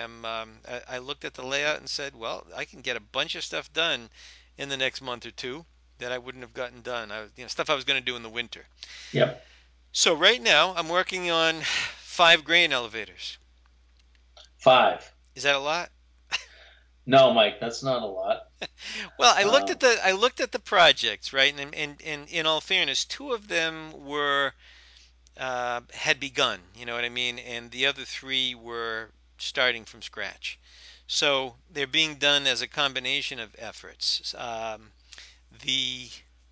I looked at the layout and said, well, I can get a bunch of stuff done in the next month or two that I wouldn't have gotten done. Stuff I was going to do in the winter. Yep. So right now I'm working on 5 grain elevators. 5. Is that a lot? No, Mike, that's not a lot. Well, Um, I looked at the projects, right? And in all fairness, two of them were had begun, you know what I mean? And the other three were starting from scratch. So they're being done as a combination of efforts. The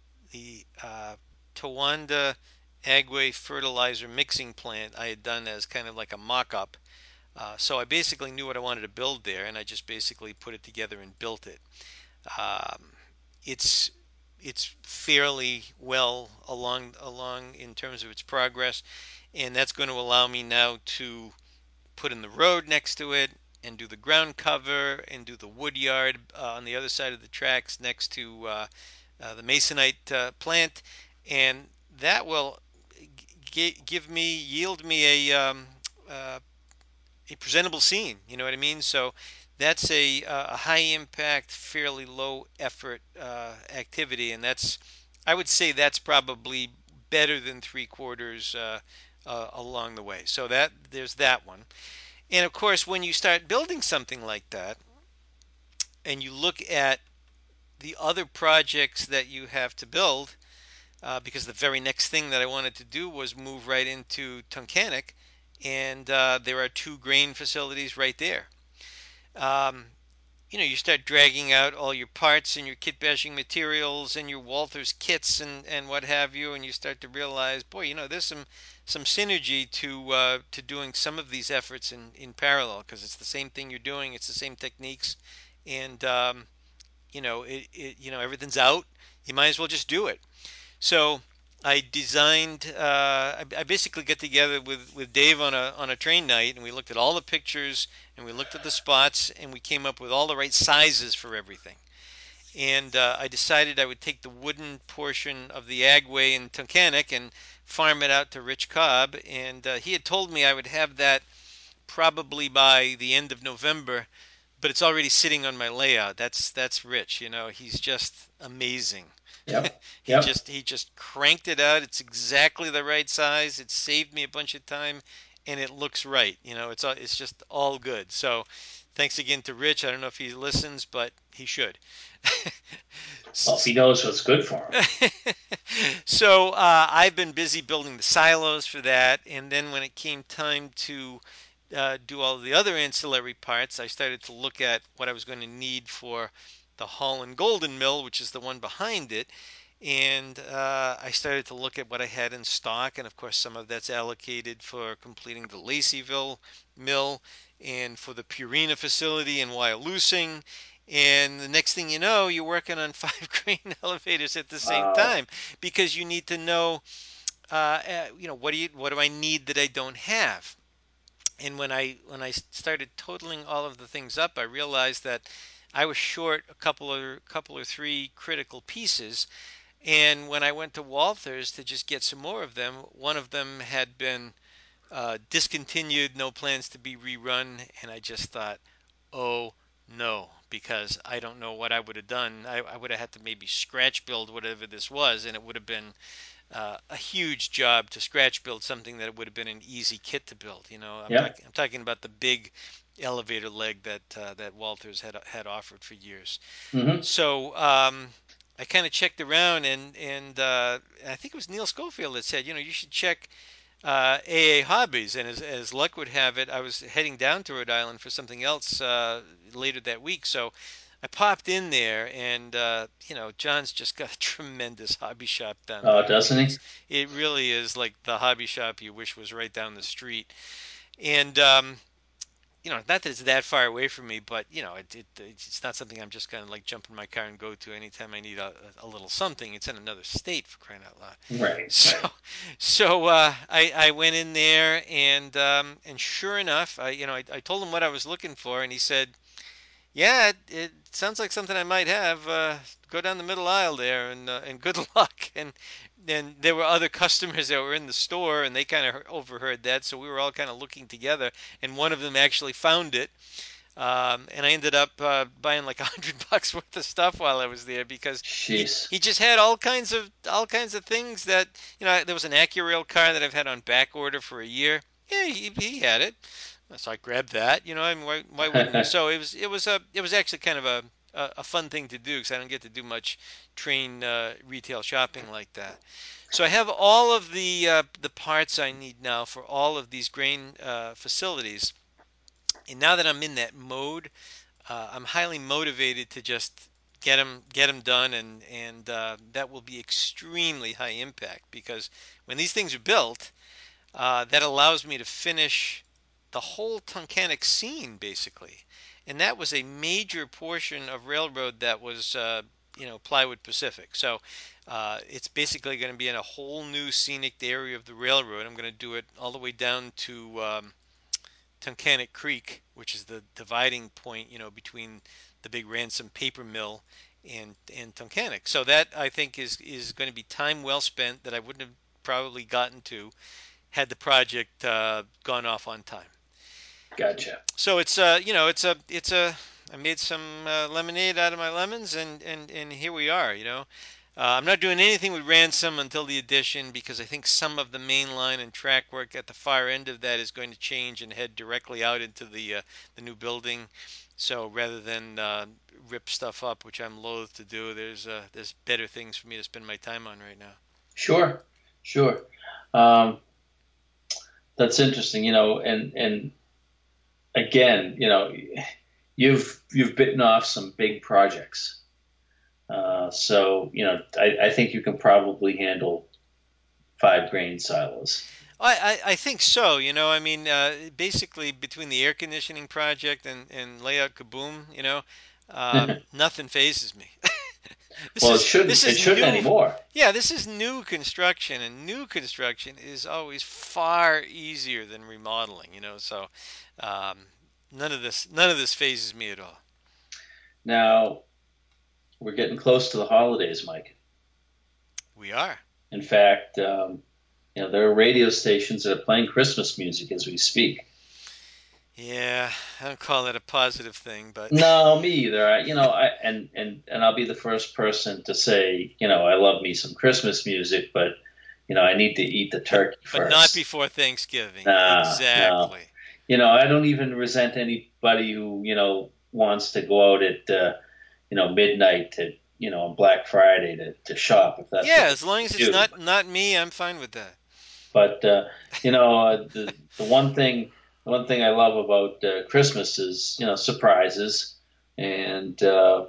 the Tawanda Agway fertilizer mixing plant I had done as kind of like a mock-up. So I basically knew what I wanted to build there, and I just basically put it together and built it. Um, it's it's fairly well along in terms of its progress, and that's going to allow me now to put in the road next to it and do the ground cover and do the wood yard on the other side of the tracks next to the masonite plant, and that will yield me uh, a presentable scene. You know what I mean? So that's a high impact, fairly low effort activity, and I would say that's probably better than 3/4 along the way. So there's that one. And of course, when you start building something like that, and you look at the other projects that you have to build, because the very next thing that I wanted to do was move right into Tunkhannock, and there are 2 grain facilities right there. Um, you start dragging out all your parts and your kit bashing materials and your Walther's kits and what have you, and you start to realize, boy, there's some synergy to doing some of these efforts in parallel because it's the same thing you're doing, it's the same techniques, and everything's out. You might as well just do it. So I designed. I basically got together with Dave on a train night, and we looked at all the pictures, and we looked at the spots, and we came up with all the right sizes for everything. And I decided I would take the wooden portion of the Agway in Tunkhannock and farm it out to Rich Cobb. And he had told me I would have that probably by the end of November, but it's already sitting on my layout. That's Rich. He's just amazing. yep. he Yep. just he just cranked it out. It's exactly the right size. It saved me a bunch of time, and it looks right. It's just all good. So, thanks again to Rich. I don't know if he listens, but he should. Well, if he knows what's good for him. So I've been busy building the silos for that, and then when it came time to do all the other ancillary parts, I started to look at what I was going to need for the Holland Golden Mill, which is the one behind it. And I started to look at what I had in stock, and of course, some of that's allocated for completing the Laceyville mill and for the Purina facility in Wyalusing. And the next thing you know, you're working on 5 grain elevators at the same Wow. time because you need to know, what do I need that I don't have? And when I started totaling all of the things up, I realized that I was short a couple or three critical pieces. And when I went to Walther's to just get some more of them, one of them had been discontinued, no plans to be rerun, and I just thought, oh no, because I don't know what I would have done. I would have had to maybe scratch build whatever this was, and it would have been a huge job to scratch build something that would have been an easy kit to build. You know, Yeah. I'm talking about the big elevator leg that Walters had offered for years. Hmm. So I kind of checked around, and I think it was Neil Schofield that said, you know, you should check AA Hobbies. And as luck would have it, I was heading down to Rhode Island for something else later that week. So I popped in there, and you know, John's just got a tremendous hobby shop down Oh, there. I mean, doesn't he? it really is like the hobby shop you wish was right down the street. And you know, not that it's that far away from me, but you know, it's not something I'm just gonna like jump in my car and go to anytime I need a little something. It's in another state, for crying out loud. Right, So, right. I went in there, and sure enough, I told him what I was looking for, and he said, "Yeah, it sounds like something I might have. Go down the middle aisle there, and good luck." And there were other customers that were in the store, and they kind of overheard that, so we were all kind of looking together, and one of them actually found it, and I ended up buying like $100 worth of stuff while I was there because he Jeez. just had all kinds of things that, you know. There was an AccuRail car that I've had on back order for a year. Yeah, he had it, so I grabbed that. You know, I mean, why wouldn't you? So it was actually kind of a fun thing to do because I don't get to do much train retail shopping like that. So I have all of the parts I need now for all of these grain facilities, and now that I'm in that mode, I'm highly motivated to just get them done, and that will be extremely high impact because when these things are built, that allows me to finish the whole Tunkhannock scene basically, and that was a major portion of railroad that was Plywood Pacific. So it's basically going to be in a whole new scenic area of the railroad. I'm going to do it all the way down to Tunkhannock Creek, which is the dividing point, you know, between the big Ransom paper mill and Tunkhannock. So that I think is going to be time well spent that I wouldn't have probably gotten to had the project gone off on time. Gotcha. So it's it's a I made some lemonade out of my lemons, and here we are. You know, I'm not doing anything with Ransom until the addition because I think some of the main line and track work at the far end of that is going to change and head directly out into the new building. So rather than rip stuff up, which I'm loath to do, there's better things for me to spend my time on right now. Sure, sure. Um, that's interesting, and again, you've bitten off some big projects. So, I think you can probably handle 5 grain silos. I think so. You know, I mean, basically between the air conditioning project and layout kaboom, you know, Well, nothing phases me. it This shouldn't it is shouldn't new. anymore. Yeah, this is new construction, and new construction is always far easier than remodeling. You know, so um, none of this phases me at all. Now, we're getting close to the holidays, Mike. We are. In fact, there are radio stations that are playing Christmas music as we speak. Yeah, I don't call that a positive thing, but No, me either. And I'll be the first person to say, I love me some Christmas music, but I need to eat the turkey but not first. before Thanksgiving. No. Exactly. I don't even resent anybody who, wants to go out at, midnight to, on Black Friday to shop if that's Yeah, what they as long want as to it's do. not me, I'm fine with that. But the one thing I love about Christmas is surprises, and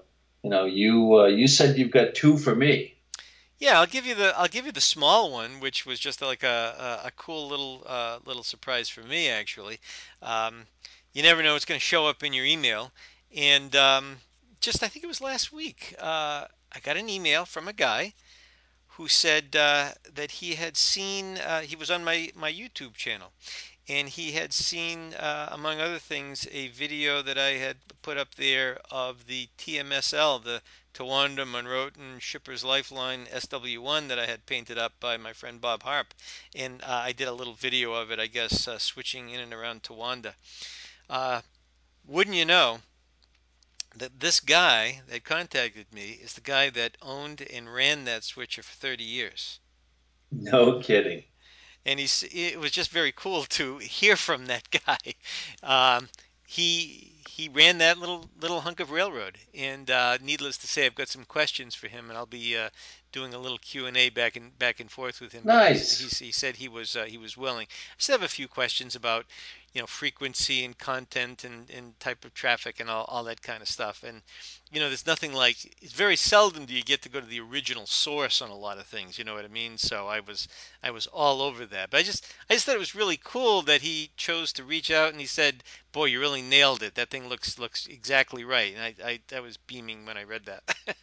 you said you've got two for me. Yeah, I'll give you the small one, which was just like a cool little surprise for me actually. Um, you never know what's going to show up in your email, and just I think it was last week. I got an email from a guy who said that he had seen he was on my YouTube channel, and he had seen, among other things, a video that I had put up there of the TMSL, the Towanda Monroton Shippers Lifeline SW1 that I had painted up by my friend Bob Harp, and I did a little video of it, I guess, switching in and around Towanda. Uh, wouldn't you know that this guy that contacted me is the guy that owned and ran that switcher for 30 years? No kidding. And it was just very cool to hear from that guy. Um, he ran that little hunk of railroad, and needless to say, I've got some questions for him, and I'll be doing a little Q&A back and forth with him because Nice. he said he was willing. I still have a few questions about frequency and content and type of traffic and all that kind of stuff. And there's nothing like it's very seldom do you get to go to the original source on a lot of things. You know what I mean? So I was all over that. But I just thought it was really cool that he chose to reach out and he said, "Boy, you really nailed it. That thing looks exactly right." And I was beaming when I read that.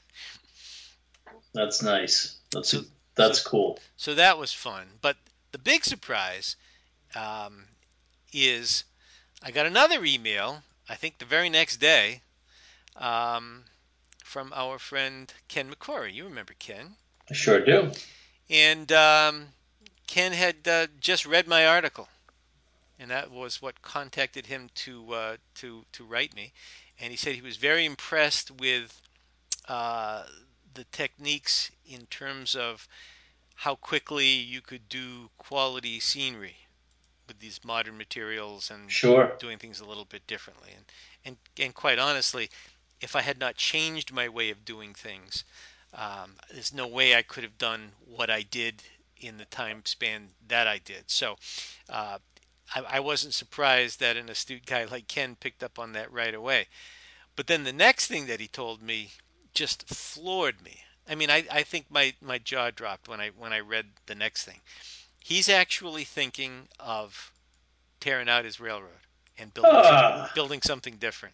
That's nice. so so That's cool. so that was fun. But the big surprise um, is I got another email. I think the very next day um, from our friend Ken McCory. You remember Ken? I sure do. And Ken had just read my article, and that was what contacted him to write me. And he said he was very impressed with uh, the techniques in terms of how quickly you could do quality scenery with these modern materials and Sure. doing things a little bit differently. And quite honestly, if I had not changed my way of doing things, there's no way I could have done what I did in the time span that I did. So uh, I wasn't surprised that an astute guy like Ken picked up on that right away. But then the next thing that he told me just floored me. I mean, I think my jaw dropped when I read the next thing. He's actually thinking of tearing out his railroad and Ah, building something different.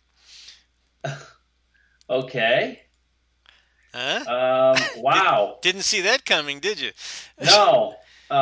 okay. Huh? Did, Wow. didn't see that coming, did you? No.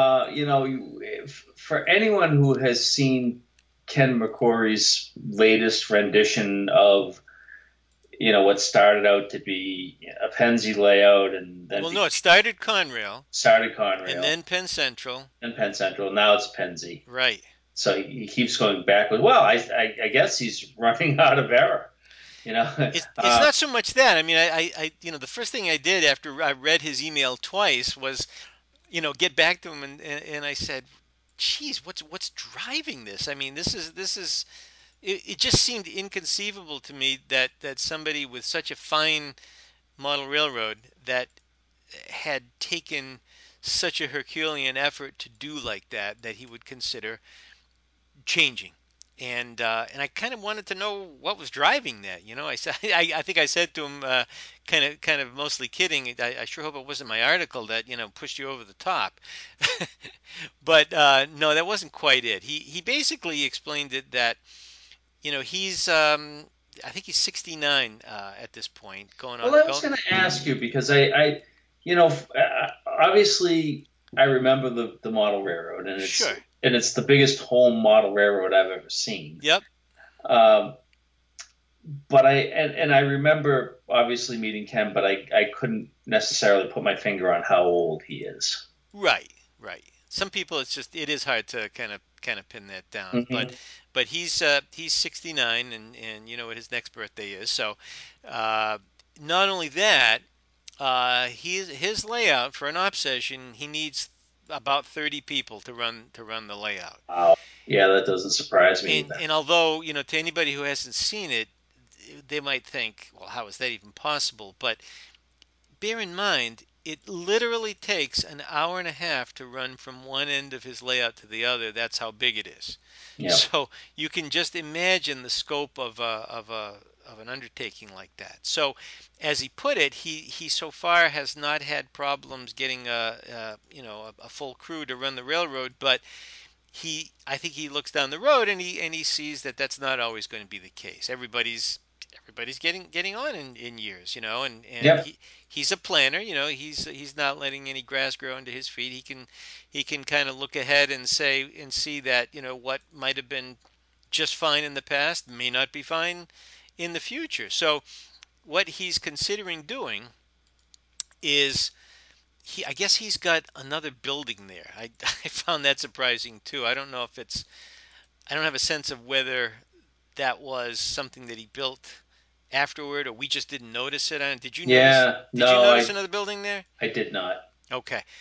For anyone who has seen Ken McCrory's latest rendition of, what started out to be a Penzi layout and then Well, no, it started Conrail started and Conrail then Penn Central. and Penn Central. Now it's Penzi. Right. So he keeps going backwards. Well, I guess he's running out of error. You know, It's not so much that. I mean, the first thing I did after I read his email twice was, get back to him and I said, "Geez, what's driving this? I mean, this is it just seemed inconceivable to me that somebody with such a fine model railroad that had taken such a Herculean effort to do like that he would consider changing. And I kind of wanted to know what was driving that. I said I think I said to him, kind of mostly kidding. I sure hope it wasn't my article that pushed you over the top. But no, that wasn't quite it. He basically explained it that he's I think he's 69 at this point, going well, on I was going. going to ask you because obviously I remember the model railroad, and Sure. it's the biggest home model railroad I've ever seen. Yep. Um, but I remember obviously meeting Ken, but I couldn't necessarily put my finger on how old he is. Right, right. Some people it is hard to kind of pin that down, but Hmm. he's 69 and you know what his next birthday is. So uh, not only that, his layout for an op session he needs about 30 people to run the layout. Wow. Yeah, that doesn't surprise me And either. and although to anybody who hasn't seen it, they might think, well, how is that even possible? But bear in mind, it literally takes an hour and a half to run from one end of his layout to the other. That's how big it is. Yeah. So you can just imagine the scope of an undertaking like that. So, as he put it, he so far has not had problems getting a full crew to run the railroad, but I think he looks down the road and he sees that that's not always going to be the case. Everybody's getting on in years, and Yep. he's a planner. He's not letting any grass grow under his feet. He can kind of look ahead and see that what might have been just fine in the past may not be fine in the future. So what he's considering doing is I guess he's got another building there. I found that surprising too. I don't have a sense of whether that was something that he built afterward or we just didn't notice it. Did you notice? Yeah. Did you No, notice another building there? I did not. Okay.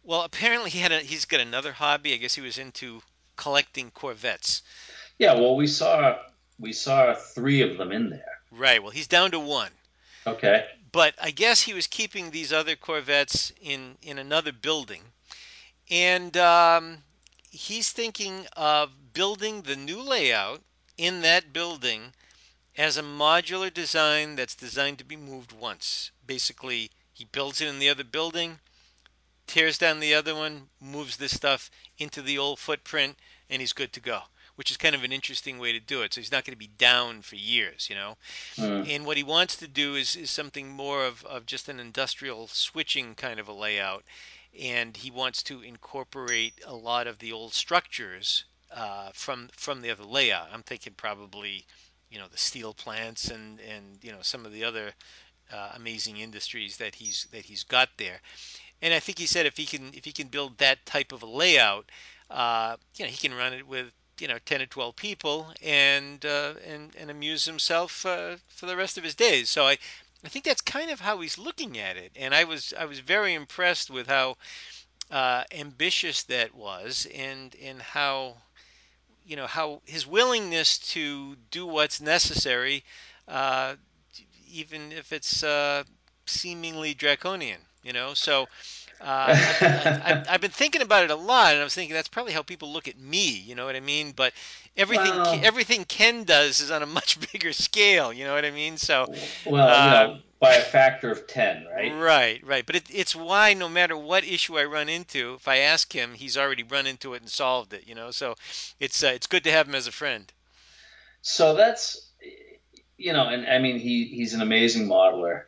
Well, apparently he's got another hobby. I guess he was into collecting Corvettes. Yeah, well, we saw three of them in there. Right. Well, he's down to one. Okay. But I guess he was keeping these other Corvettes in another building, and he's thinking of building the new layout in that building as a modular design that's designed to be moved once. Basically, he builds it in the other building, tears down the other one, moves this stuff into the old footprint, and he's good to go. Which is kind of an interesting way to do it. So he's not going to be down for years, you know. Hmm. And what he wants to do is something more of just an industrial switching kind of a layout. And he wants to incorporate a lot of the old structures from the other layout. I'm thinking probably, the steel plants and some of the other amazing industries that he's got there. And I think he said if he can build that type of a layout, he can run it with 10 or 12 people and amuse himself for the rest of his days. So I think that's kind of how he's looking at it. And I was very impressed with how ambitious that was and how his willingness to do what's necessary, uh, even if it's seemingly draconian. So I've been thinking about it a lot, and I was thinking that's probably how people look at me. You know what I mean? But Well, everything Ken does is on a much bigger scale. You know what I mean? So, well, by a factor of 10, right? right, right. But it's why no matter what issue I run into, if I ask him, he's already run into it and solved it. So it's good to have him as a friend. So that's, and I mean, he's an amazing modeler.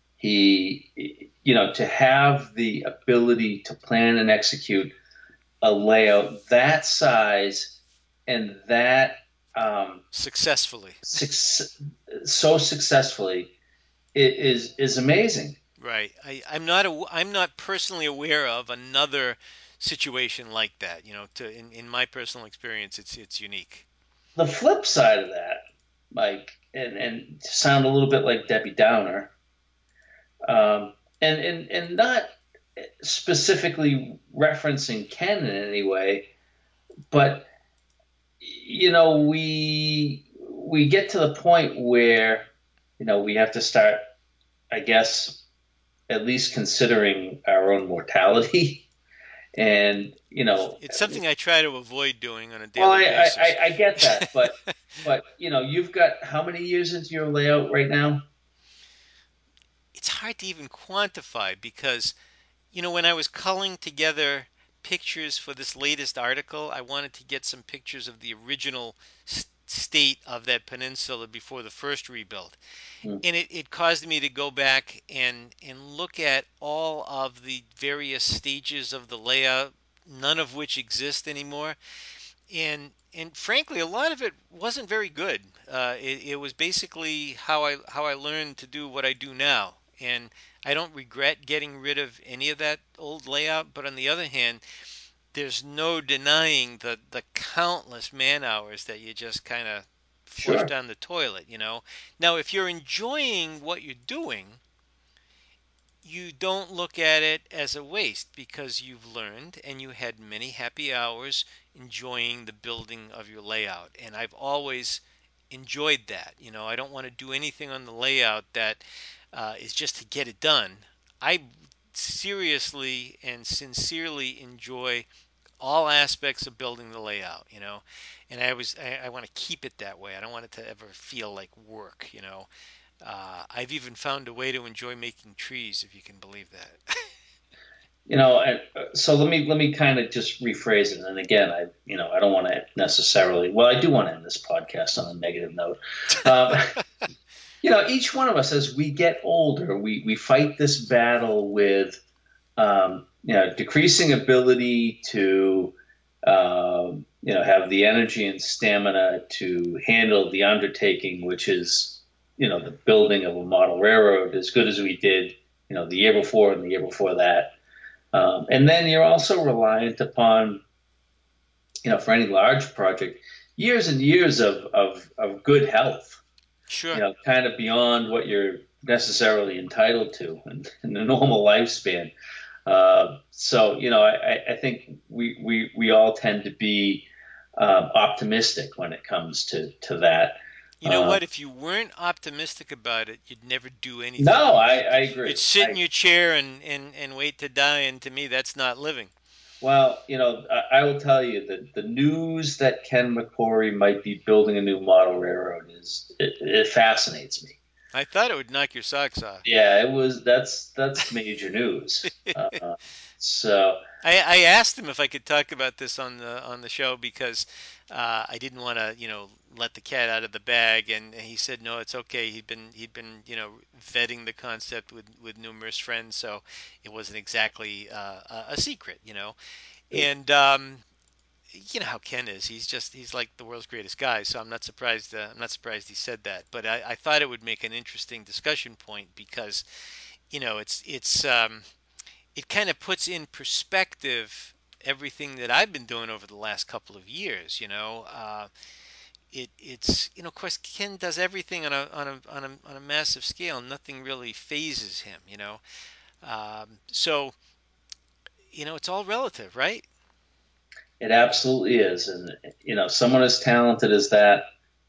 To have the ability to plan and execute a layout that size and that Successfully. suc so successfully is amazing. Right. I'm not personally aware of another situation like that. In my personal experience, it's unique. The flip side of that, Mike, and to sound a little bit like Debbie Downer, and not specifically referencing Ken in any way, but we get to the point where we have to start, I guess, at least considering our own mortality. And It's something I try to avoid doing on a well, daily basis. I get that, but you've got how many years into your layout right now? It's hard to even quantify because when I was culling together pictures for this latest article, I wanted to get some pictures of the original state of that peninsula before the first rebuild. Hmm. And it caused me to go back and look at all of the various stages of the layout, none of which exist anymore. And frankly, a lot of it wasn't very good. It was basically how I learned to do what I do now. And I don't regret getting rid of any of that old layout, but on the other hand, there's no denying the countless man hours that you just kind of flush Sure, down the toilet. Now, if you're enjoying what you're doing, you don't look at it as a waste because you've learned and you had many happy hours enjoying the building of your layout. And I've always enjoyed that. I don't want to do anything on the layout that is just to get it done. I seriously and sincerely enjoy all aspects of building the layout. And I want to keep it that way. I don't want it to ever feel like work. I've even found a way to enjoy making trees, if you can believe that. so let me kind of just rephrase it. And again, I don't want to necessarily. Well, I do want to end this podcast on a negative note. Um, each one of us, as we get older, we fight this battle with decreasing ability to have the energy and stamina to handle the undertaking, which is the building of a model railroad as good as we did the year before and the year before that. And then you're also reliant upon for any large project years and years of good health, Sure. kind of beyond what you're necessarily entitled to in the normal lifespan. So I think we all tend to be optimistic when it comes to that. You know Uh, what? If you weren't optimistic about it, you'd never do anything. no, I You'd agree. sit in your chair and wait to die, and to me, that's not living. Well, I will tell you that the news that Ken McCrory might be building a new model railroad it fascinates me. I thought it would knock your socks off. Yeah, that's major news. So I asked him if I could talk about this on the show because I didn't want to let the cat out of the bag, and he said no, it's okay. He'd been vetting the concept with numerous friends, so it wasn't exactly a secret. And you know how Ken is. He's like the world's greatest guy. So I'm not surprised. I'm not surprised he said that. But I thought it would make an interesting discussion point because it kind of puts in perspective everything that I've been doing over the last couple of years. It's of course Ken does everything on a massive scale. Nothing really phases him. So it's all relative, right? it absolutely is, and someone as talented as that,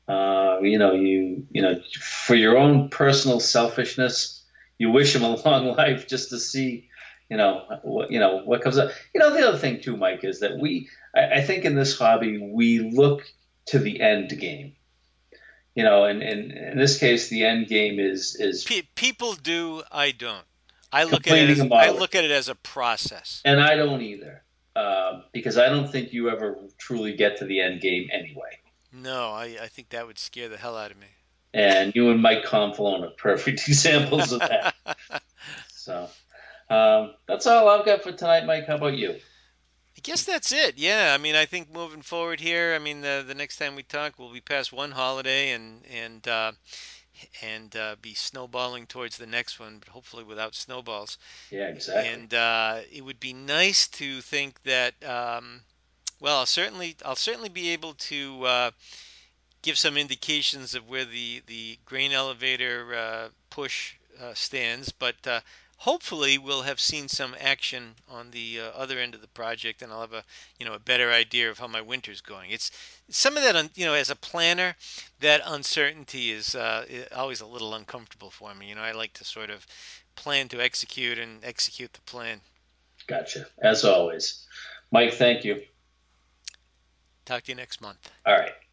for your own personal selfishness, you wish him a long life just to see, what comes up. The other thing too, Mike, is that I think in this hobby we look to the end game. And in this case, the end game is People do. I don't. I look at it completing a as I model, look at it as a process. and I don't either, because I don't think you ever truly get to the end game anyway. No, I think that would scare the hell out of me. And you and Mike Confalone are perfect examples of that. So that's all I've got for tonight, Mike. How about you? I guess that's it. Yeah, I mean, I think moving forward here, I mean, the next time we talk, we'll be past one holiday and be snowballing towards the next one, but hopefully without snowballs. Yeah, exactly. And it would be nice to think that. Well, I'll certainly be able to give some indications of where the grain elevator push stands, but hopefully we'll have seen some action on the other end of the project, and I'll have a better idea of how my winter's going. It's some of that, as a planner, that uncertainty is always a little uncomfortable for me. I like to sort of plan to execute and execute the plan. Gotcha. As always. Mike, thank you. Talk to you next month. All right.